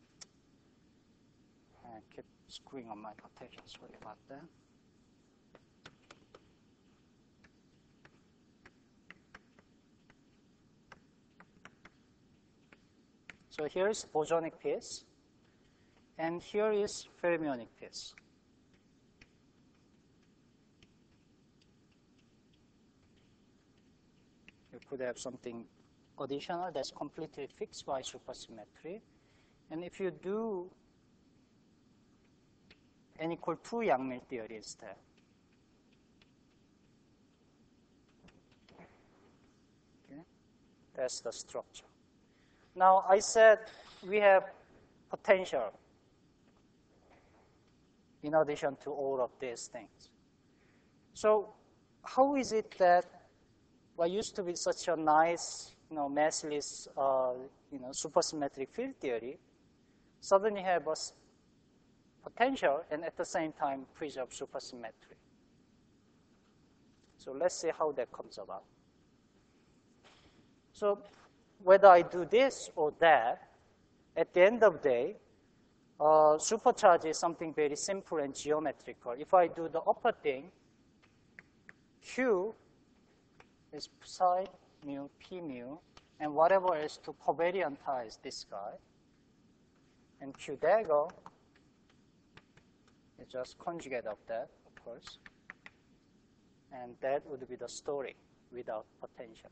I keep screwing on my notation, sorry about that. So here is bosonic piece, and here is fermionic piece. You could have something additional that's completely fixed by supersymmetry. And if you do n equal 2 Yang-Mills theory instead, okay, that's the structure. Now, I said we have potential in addition to all of these things. So how is it that what used to be such a nice, massless, supersymmetric field theory suddenly have a potential and at the same time preserve supersymmetry. So let's see how that comes about. So whether I do this or that, at the end of the day, supercharge is something very simple and geometrical. If I do the upper thing, Q is psi mu, P mu, and whatever is to covariantize this guy. And Q dagger is just conjugate of that, of course. And that would be the story without potential.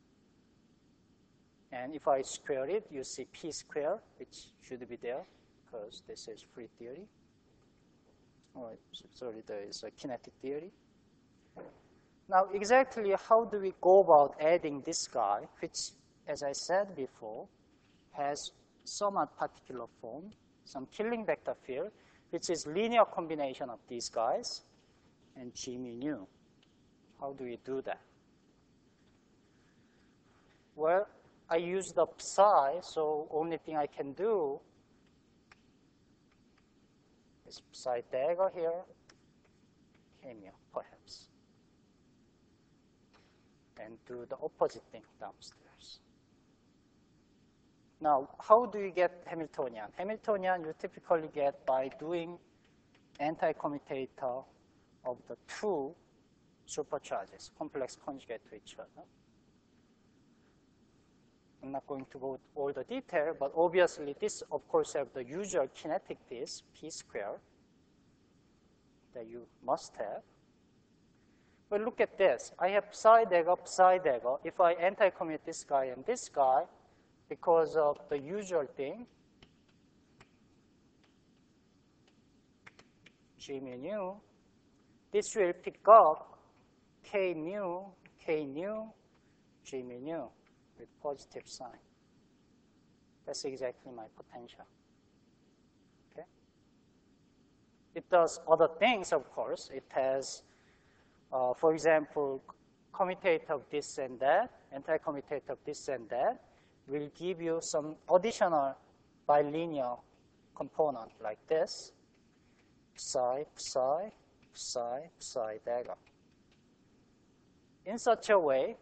And if I square it, you see P squared, which should be there, because this is free theory. Oh, sorry, there is a kinetic theory. Now, exactly how do we go about adding this guy, which, as I said before, has somewhat particular form, some killing vector field, which is linear combination of these guys, and G mu nu. How do we do that? Well, I use the psi, so only thing I can do is psi dagger here, K mu, perhaps, and do the opposite thing downstairs. Now, how do you get Hamiltonian? Hamiltonian you typically get by doing anti-commutator of the two supercharges, complex conjugate to each other. I'm not going to go into all the detail, but obviously this, of course, have the usual kinetic disk, P squared, that you must have. But look at this. I have psi dagger, psi dagger. If I anti-commute this guy and this guy, because of the usual thing, G mu nu, this will pick up K mu, K nu, G mu nu with positive sign. That's exactly my potential. Okay? It does other things, of course. It has, for example, commutator of this and that, anti-commutator of this and that, will give you some additional bilinear component like this, psi, psi, psi, psi dagger. In such a way,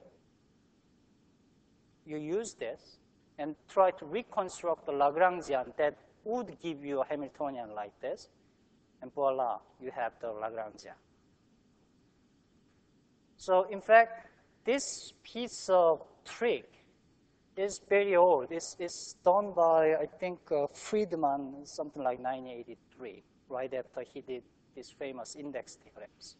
you use this and try to reconstruct the Lagrangian that would give you a Hamiltonian like this, and voila, you have the Lagrangian. So in fact, this piece of trick is very old. It's done by, I think, Friedman, something like 1983, right after he did these famous index theorems.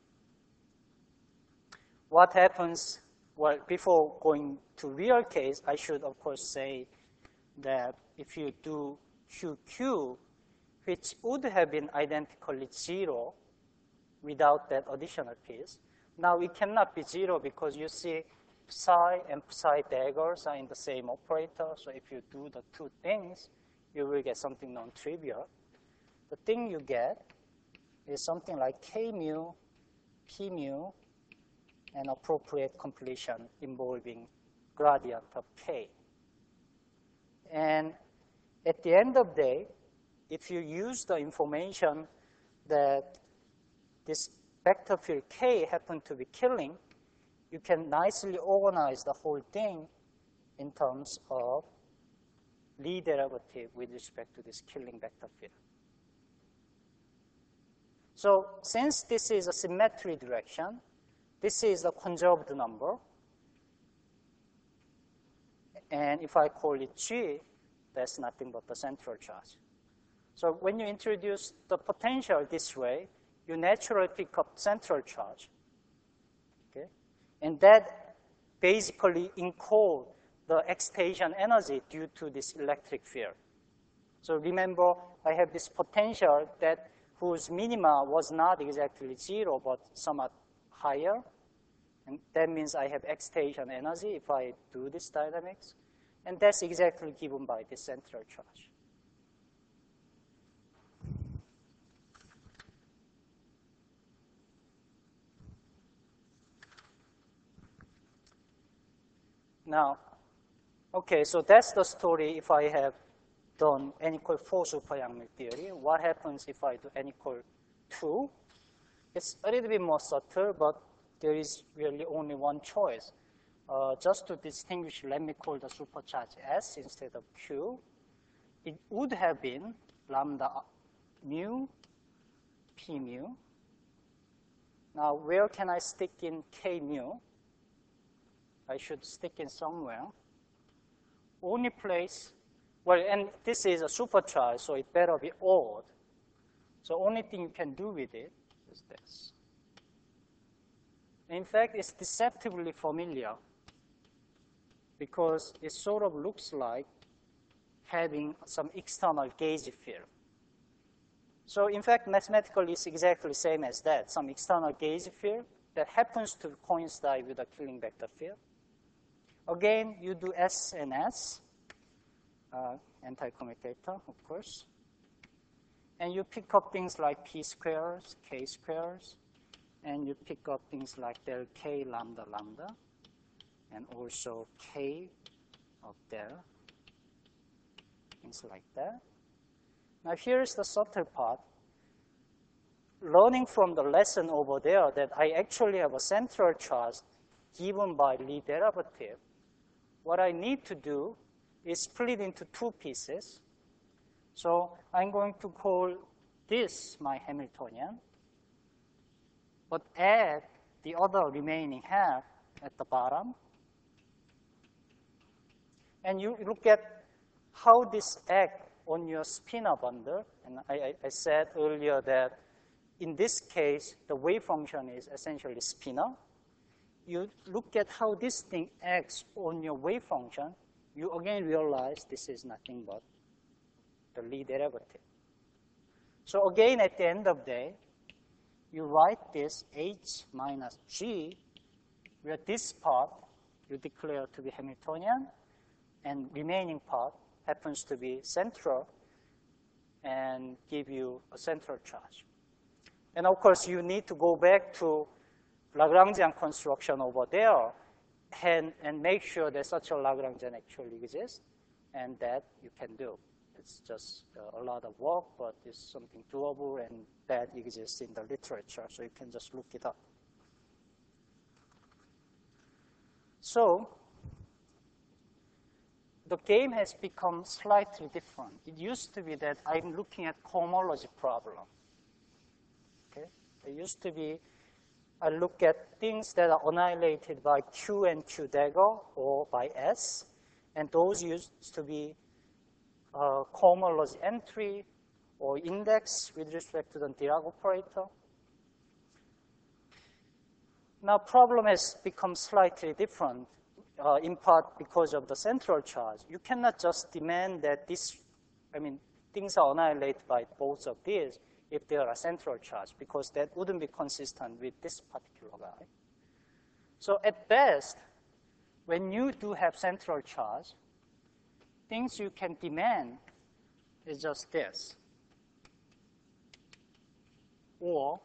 What happens, well, before going to real case, I should, of course, say that if you do QQ, which would have been identically 0 without that additional piece, now it cannot be 0 because you see psi and psi daggers are in the same operator. So if you do the two things, you will get something non-trivial. The thing you get is something like K mu, P mu, and appropriate completion involving gradient of K. And at the end of the day, if you use the information that this vector field K happened to be killing, you can nicely organize the whole thing in terms of Lie derivative with respect to this killing vector field. So since this is a symmetry direction, this is a conserved number. And if I call it G, that's nothing but the central charge. So when you introduce the potential this way, you naturally pick up central charge. Okay? And that basically encodes the excitation energy due to this electric field. So remember, I have this potential that whose minima was not exactly 0, but somewhat higher. And that means I have excitation energy if I do this dynamics. And that's exactly given by the central charge. Now, okay, so that's the story if I have done n equal 4 super-Yang-Mills theory. What happens if I do n equal 2? It's a little bit more subtle, but there is really only one choice. Just to distinguish, let me call the supercharge S instead of Q. It would have been lambda mu P mu. Now, where can I stick in K mu? I should stick in somewhere. Only place, well, and this is a supercharge, so it better be odd. So only thing you can do with it is this. In fact, it's deceptively familiar because it sort of looks like having some external gauge field. So in fact, mathematically, it's exactly the same as that, some external gauge field that happens to coincide with the Killing vector field. Again, you do S and S, anti-commutator, of course. And you pick up things like P squares, K squares, and you pick up things like del K lambda lambda, and also K of del, things like that. Now here's the subtle part. Learning from the lesson over there that I actually have a central charge given by Lie derivative, what I need to do is split into two pieces. So I'm going to call this my Hamiltonian, but add the other remaining half at the bottom. And you look at how this acts on your spinor bundle. And I said earlier that in this case, the wave function is essentially spinor. You look at how this thing acts on your wave function, you again realize this is nothing but the Lie derivative. So again, at the end of the day, you write this H minus G, where this part you declare to be Hamiltonian, and remaining part happens to be central and give you a central charge. And of course, you need to go back to Lagrangian construction over there and make sure that such a Lagrangian actually exists, and that you can do. It's just a lot of work, but it's something doable, and that exists in the literature, so you can just look it up. So the game has become slightly different. It used to be that I'm looking at cohomology problem. Okay? It used to be I look at things that are annihilated by Q and Q dagger or by S, and those used to be cohomology entry or index with respect to the Dirac operator. Now, problem has become slightly different, in part because of the central charge. You cannot just demand that things are annihilated by both of these if there are central charge, because that wouldn't be consistent with this particular guy. So at best, when you do have central charge, things you can demand is just this. Or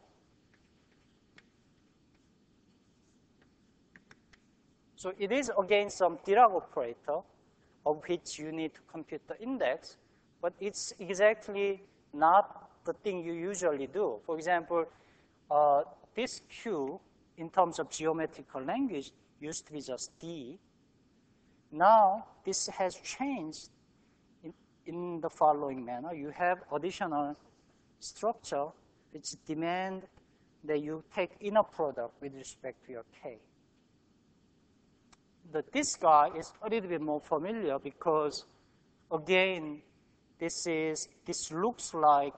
so it is again some Dirac operator of which you need to compute the index, but it's exactly not the thing you usually do. For example, this Q, in terms of geometrical language, used to be just D. Now, this has changed in the following manner. You have additional structure which demand that you take inner product with respect to your K. This guy is a little bit more familiar because, again, this looks like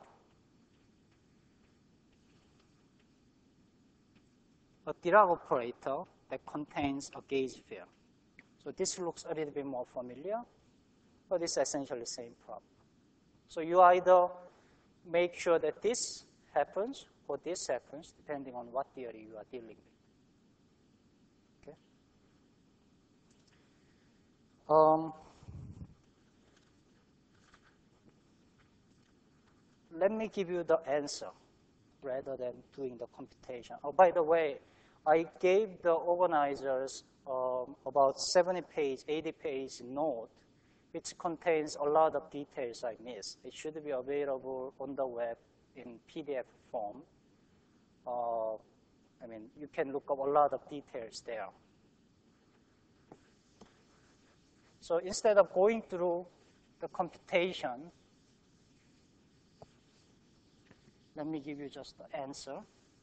a Dirac operator that contains a gauge field. So this looks a little bit more familiar, but it's essentially the same problem. So you either make sure that this happens or this happens, depending on what theory you are dealing with. Okay. Let me give you the answer rather than doing the computation. Oh, by the way, I gave the organizers about 70-page, 80-page note, which contains a lot of details I missed. It should be available on the web in PDF form. I mean, you can look up a lot of details there. So instead of going through the computation, let me give you just the answer.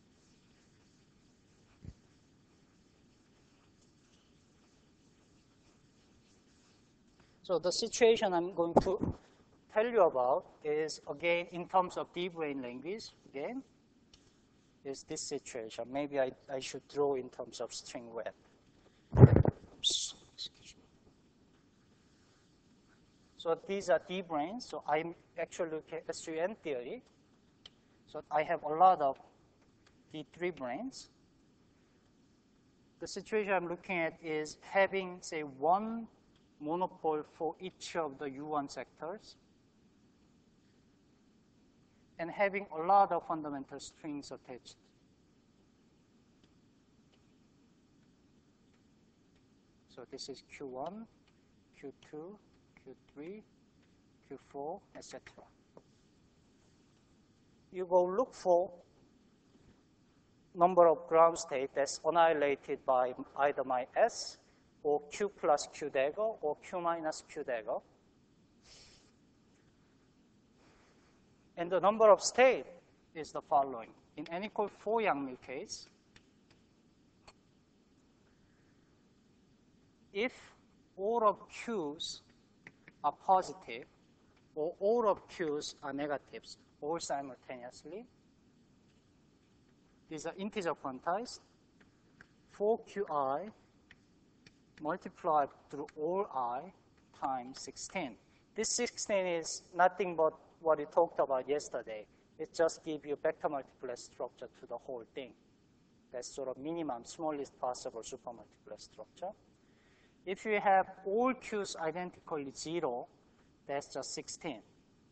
So the situation I'm going to tell you about is, again, in terms of deep brain language, again, is this situation. Maybe I should draw in terms of string web. Oops, excuse me. So these are deep brains. So I'm actually looking at SUN theory. So I have a lot of D3 brains. The situation I'm looking at is having, say, one monopole for each of the U1 sectors, and having a lot of fundamental strings attached. So this is Q1, Q2, Q3, Q4, etc. You go look for number of ground state that's annihilated by either my S or Q plus Q dagger or Q minus Q dagger. And the number of state is the following. In n equal 4 Yang-Mills case, if all of Q's are positive or all of Q's are negatives all simultaneously, these are integer quantized, 4Qi multiplied through all I times 16. This 16 is nothing but what we talked about yesterday. It just gives you vector multiplet structure to the whole thing. That's sort of minimum, smallest possible supermultiplet structure. If you have all Q's identically 0, that's just 16.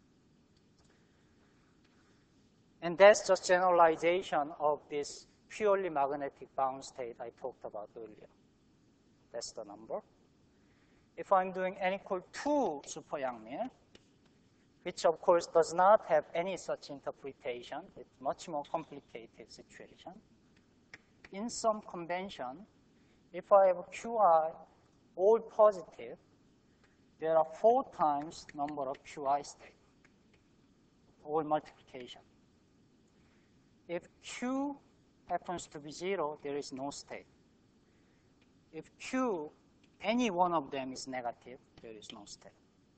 And that's just generalization of this purely magnetic bound state I talked about earlier. That's the number. If I'm doing n equal 2 super Yang-Mills, which of course does not have any such interpretation, it's much more complicated situation. In some convention, if I have Qi all positive, there are 4 times number of Qi state, all multiplication. If Q happens to be 0, there is no state. If Q, any one of them is negative, there is no state.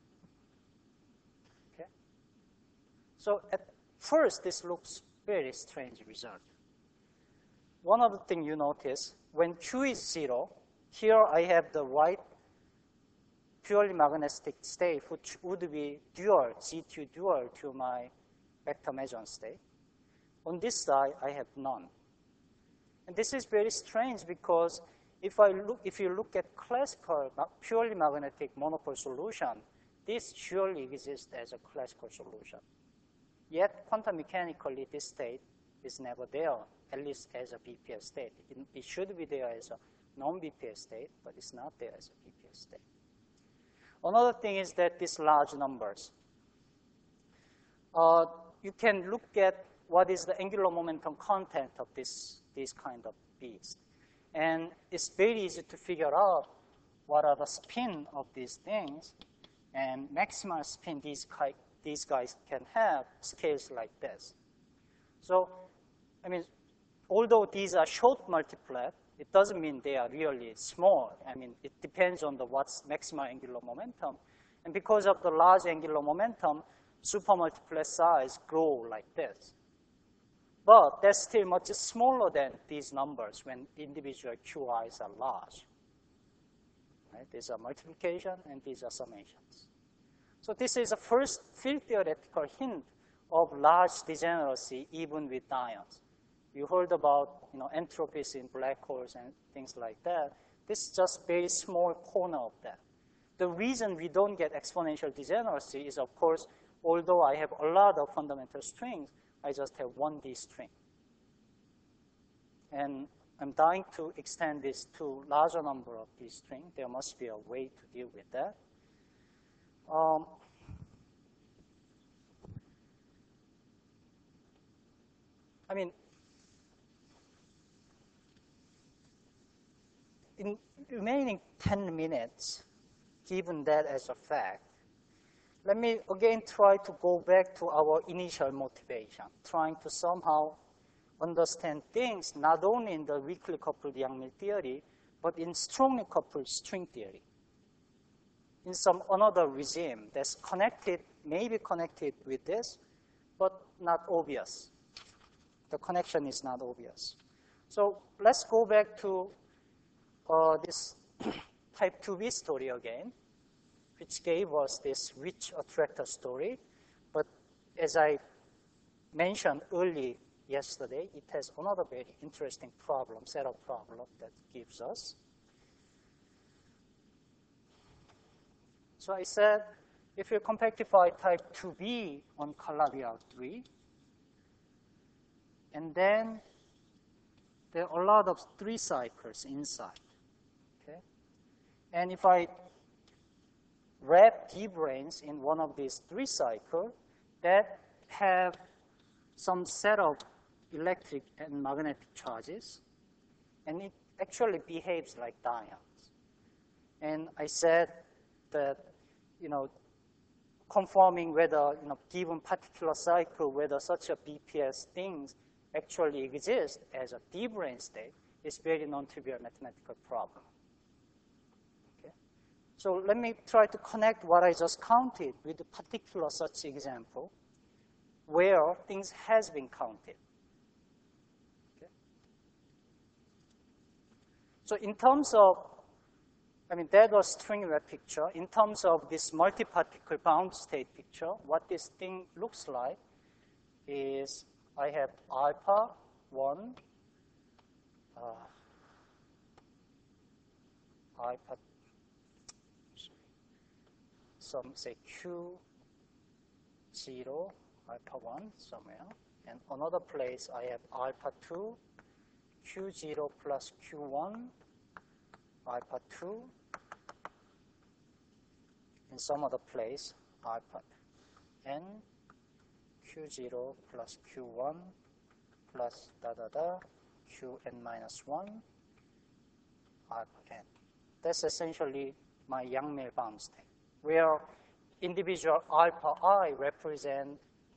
Okay? So at first, this looks very strange result. One of the things you notice, when Q is 0, here I have the right purely magnetic state, which would be dual, G2 dual to my vector measurement state. On this side, I have none. And this is very strange because if you look at classical, purely magnetic monopole solution, this surely exists as a classical solution. Yet, quantum mechanically, this state is never there, at least as a BPS state. It should be there as a non-BPS state, but it's not there as a BPS state. Another thing is that these large numbers. You can look at what is the angular momentum content of this kind of beast. And it's very easy to figure out what are the spin of these things, and maximal spin these guys can have scales like this. So, I mean, although these are short multiplet, it doesn't mean they are really small. I mean, it depends on what's maximal angular momentum. And because of the large angular momentum, supermultiplet size grow like this. But that's still much smaller than these numbers when individual Qi's are large. Right? These are multiplication and these are summations. So this is a first field theoretical hint of large degeneracy even with ions. You heard about entropies in black holes and things like that. This is just very small corner of that. The reason we don't get exponential degeneracy is, of course, although I have a lot of fundamental strings, I just have one D string. And I'm dying to extend this to larger number of these strings. There must be a way to deal with that. I mean, in remaining 10 minutes, given that as a fact, let me again try to go back to our initial motivation, trying to somehow understand things not only in the weakly coupled Yang-Mills theory, but in strongly coupled string theory, in some another regime that's connected, maybe connected with this, but not obvious. The connection is not obvious. So let's go back to this type 2B story again, which gave us this rich attractor story. But as I mentioned early yesterday, it has another very interesting problem, set of problems that gives us. So I said, if you compactify type 2B on Calabi-R3, and then there are a lot of 3 cycles inside. Okay? And if I wrap D-branes in one of these 3 cycles that have some set of electric and magnetic charges, and it actually behaves like dions. And I said that, confirming whether, given particular cycle, whether such a BPS things actually exist as a D-brane state is very non-trivial mathematical problem. Okay? So let me try to connect what I just counted with a particular such example where things has been counted. Okay? So in terms of, that was string web picture. In terms of this multi-particle bound state picture, what this thing looks like is I have alpha 1, alpha, some say Q0, alpha 1 somewhere, and another place I have alpha 2, Q0 plus Q1, alpha 2, in some other place, alpha n, Q0 plus Q1 plus Qn minus 1, alpha n. That's essentially my Yang-Mills bound state, where individual alpha I represent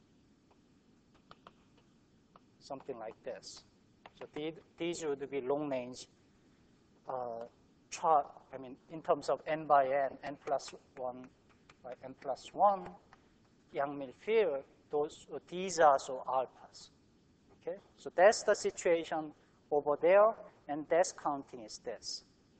something like this. So these would be long range chart, in terms of n by n plus 1 by n plus 1, Yang-Mills field, these are so alphas. Okay? So that's the situation over there, and that's counting is this.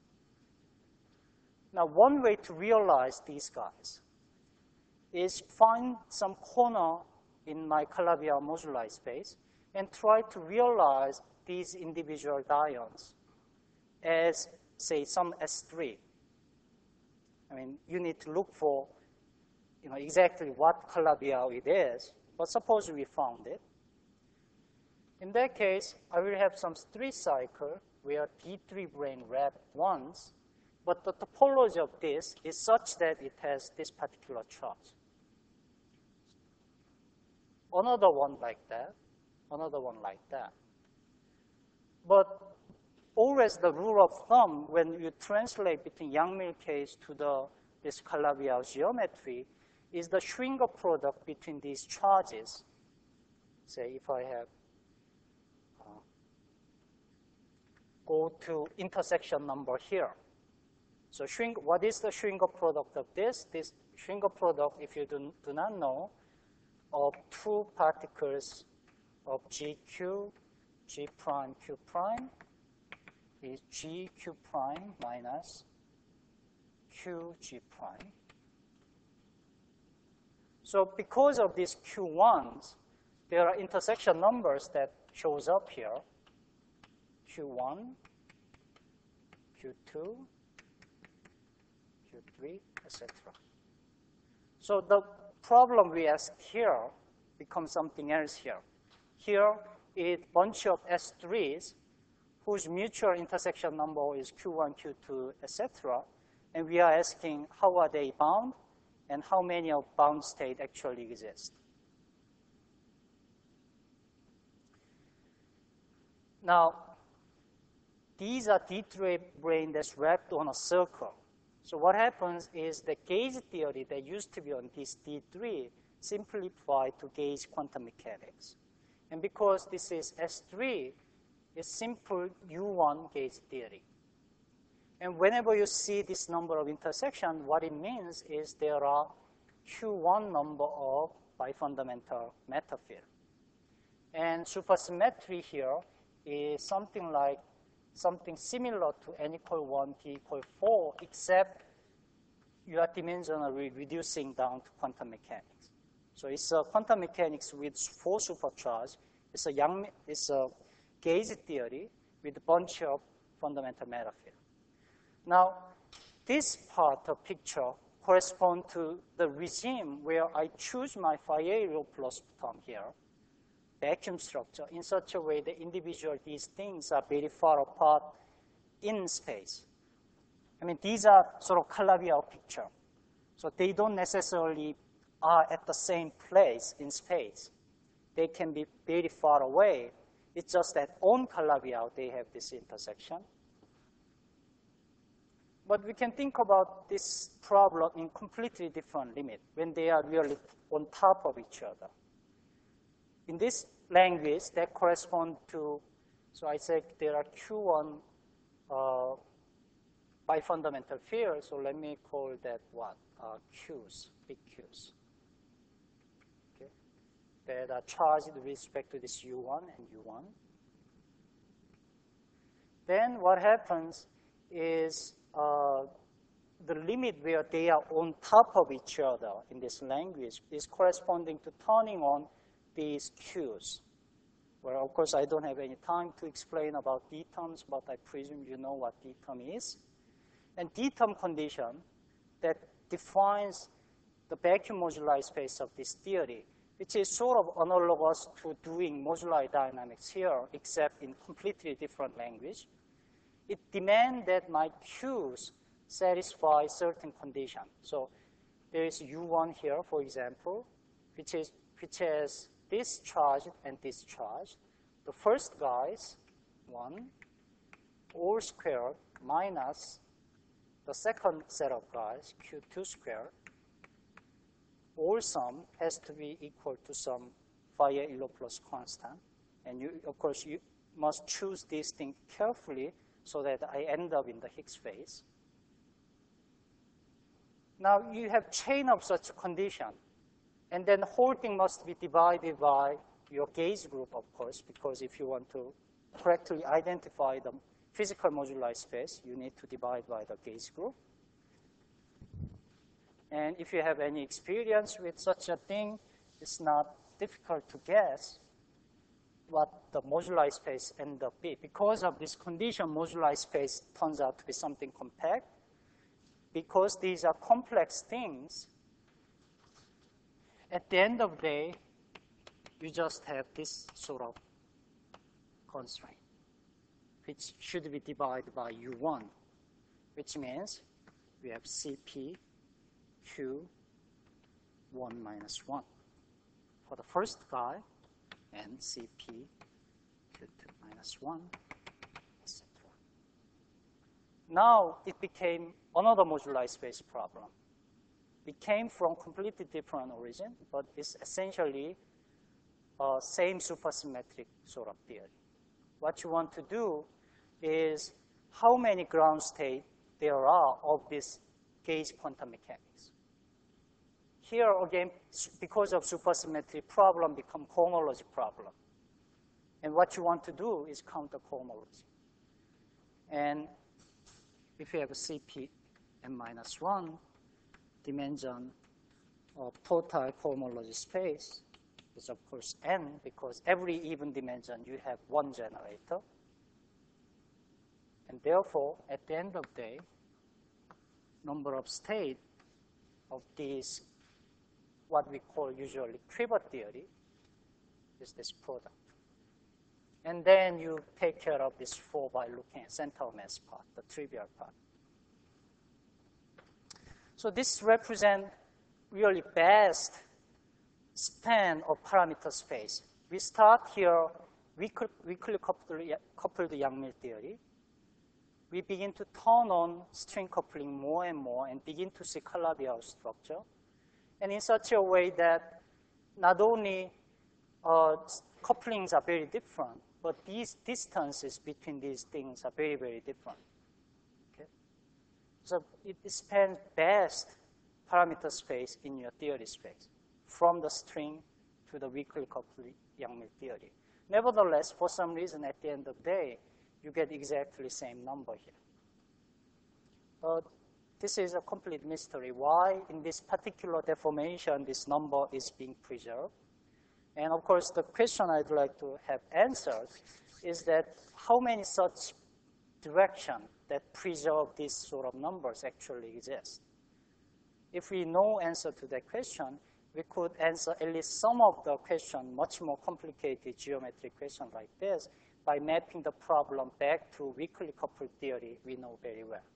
Now, one way to realize these guys is find some corner in my Calabi-R moduli space and try to realize these individual dions as, say, some S3. You need to look for exactly what Calabi-R it is, but suppose we found it. In that case, I will have some 3 cycle where D3 brane wrap once, but the topology of this is such that it has this particular charge. Another one like that, another one like that. But always the rule of thumb when you translate between Yang-Mills case to this Calabi-R geometry is the Schwinger product between these charges. Say if I have go to intersection number here. So what is the Schwinger product of this? This Schwinger product, if you do not know, of 2 particles of GQ, G prime, Q prime, is GQ prime minus QG prime. So because of these Q1s, there are intersection numbers that shows up here. Q1, Q2, Q3, etc. So the problem we ask here becomes something else here. Here is a bunch of S3s whose mutual intersection number is Q1, Q2, etc. And we are asking how are they bound and how many of bound state actually exist. Now, these are D3 brane that's wrapped on a circle. So what happens is the gauge theory that used to be on this D3 simplified to gauge quantum mechanics. And because this is S3, it's simple U1 gauge theory. And whenever you see this number of intersections, what it means is there are Q1 number of bifundamental matter field. And supersymmetry here is something like something similar to n equal 1, p equal 4, except you are dimensionally reducing down to quantum mechanics. So it's a quantum mechanics with 4 supercharge. It's a gauge theory with a bunch of fundamental matter field. Now, this part of picture corresponds to the regime where I choose my phi A rho plus term here, vacuum structure, in such a way that individual these things are very far apart in space. I mean, these are sort of Calabi-Yau picture. So they don't necessarily are at the same place in space. They can be very far away. It's just that on Calabi-Yau, they have this intersection. But we can think about this problem in completely different limit when they are really on top of each other. In this language, that corresponds to, so I said there are Q1 bifundamental fields, so let me call that what? Qs, big Qs. Okay. That are charged with respect to this U1 and U1. Then what happens is the limit where they are on top of each other in this language is corresponding to turning on these Qs. Well, of course, I don't have any time to explain about D terms, but I presume you know what D term is. And D term condition that defines the vacuum moduli space of this theory, which is sort of analogous to doing moduli dynamics here, except in completely different language. It demands that my Qs satisfy certain conditions. So there is U1 here, for example, which has this charge and this charge. The first guys, 1, all squared minus the second set of guys, Q2 squared, all sum has to be equal to some phi A ilo plus constant. And you, of course, you must choose these things carefully so that I end up in the Higgs phase. Now, you have chain of such condition. And then the whole thing must be divided by your gauge group, of course, because if you want to correctly identify the physical moduli space, you need to divide by the gauge group. And if you have any experience with such a thing, it's not difficult to guess what the moduli space end up being. Because of this condition, moduli space turns out to be something compact. Because these are complex things, at the end of the day, you just have this sort of constraint, which should be divided by U1, which means we have CP Q 1 minus 1 for the first guy, and CP Q2 minus 1, etc. Now it became another moduli space problem. It came from completely different origin, but it's essentially same supersymmetric sort of theory. What you want to do is how many ground states there are of this gauge quantum mechanics. Here again, because of supersymmetry, problem become cohomology problem. And what you want to do is counter cohomology. And if you have a CP n minus 1 dimension of total cohomology space is of course n, because every even dimension you have one generator. And therefore, at the end of the day, number of state of these, what we call usually quiver theory, is this product. And then you take care of this 4 by looking at center mass part, the trivial part. So this represents really best span of parameter space. We start here, weakly coupled Yang-Mills theory. We begin to turn on string coupling more and more and begin to see Calabi-Yau structure. And in such a way that not only couplings are very different, but these distances between these things are very, very different. Okay? So it spans best parameter space in your theory space, from the string to the weakly coupled Yang-Mills theory. Nevertheless, for some reason, at the end of the day, you get exactly the same number here. But this is a complete mystery. Why, in this particular deformation, this number is being preserved? And of course, the question I'd like to have answered is that how many such directions that preserve these sort of numbers actually exist? If we know answer to that question, we could answer at least some of the question, much more complicated geometric question like this, by mapping the problem back to weakly coupled theory we know very well.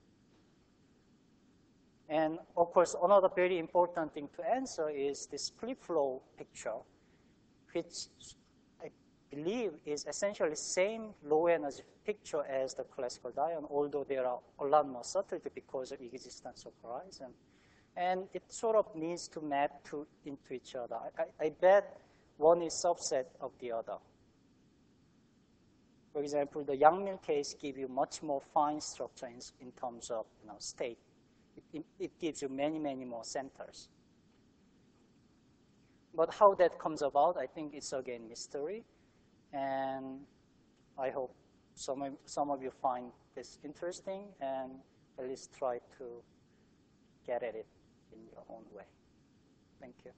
And of course, another very important thing to answer is this split flow picture, which I believe is essentially the same low energy picture as the classical diagram, although there are a lot more subtlety because of existence of horizon. And it sort of needs to map into each other. I bet one is subset of the other. For example, the Yang-Mills case gives you much more fine structure in terms of state. It gives you many, many more centers. But how that comes about, I think it's again mystery. And I hope some of you find this interesting and at least try to get at it in your own way. Thank you.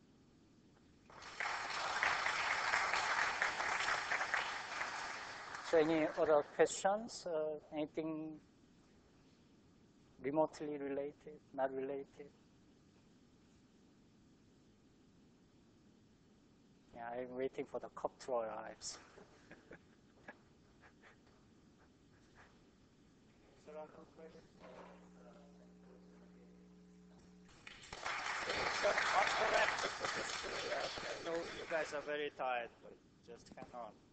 So any other questions? Anything remotely related, not related? Yeah, I'm waiting for the cup to arrive. I know you guys are very tired, but just cannot.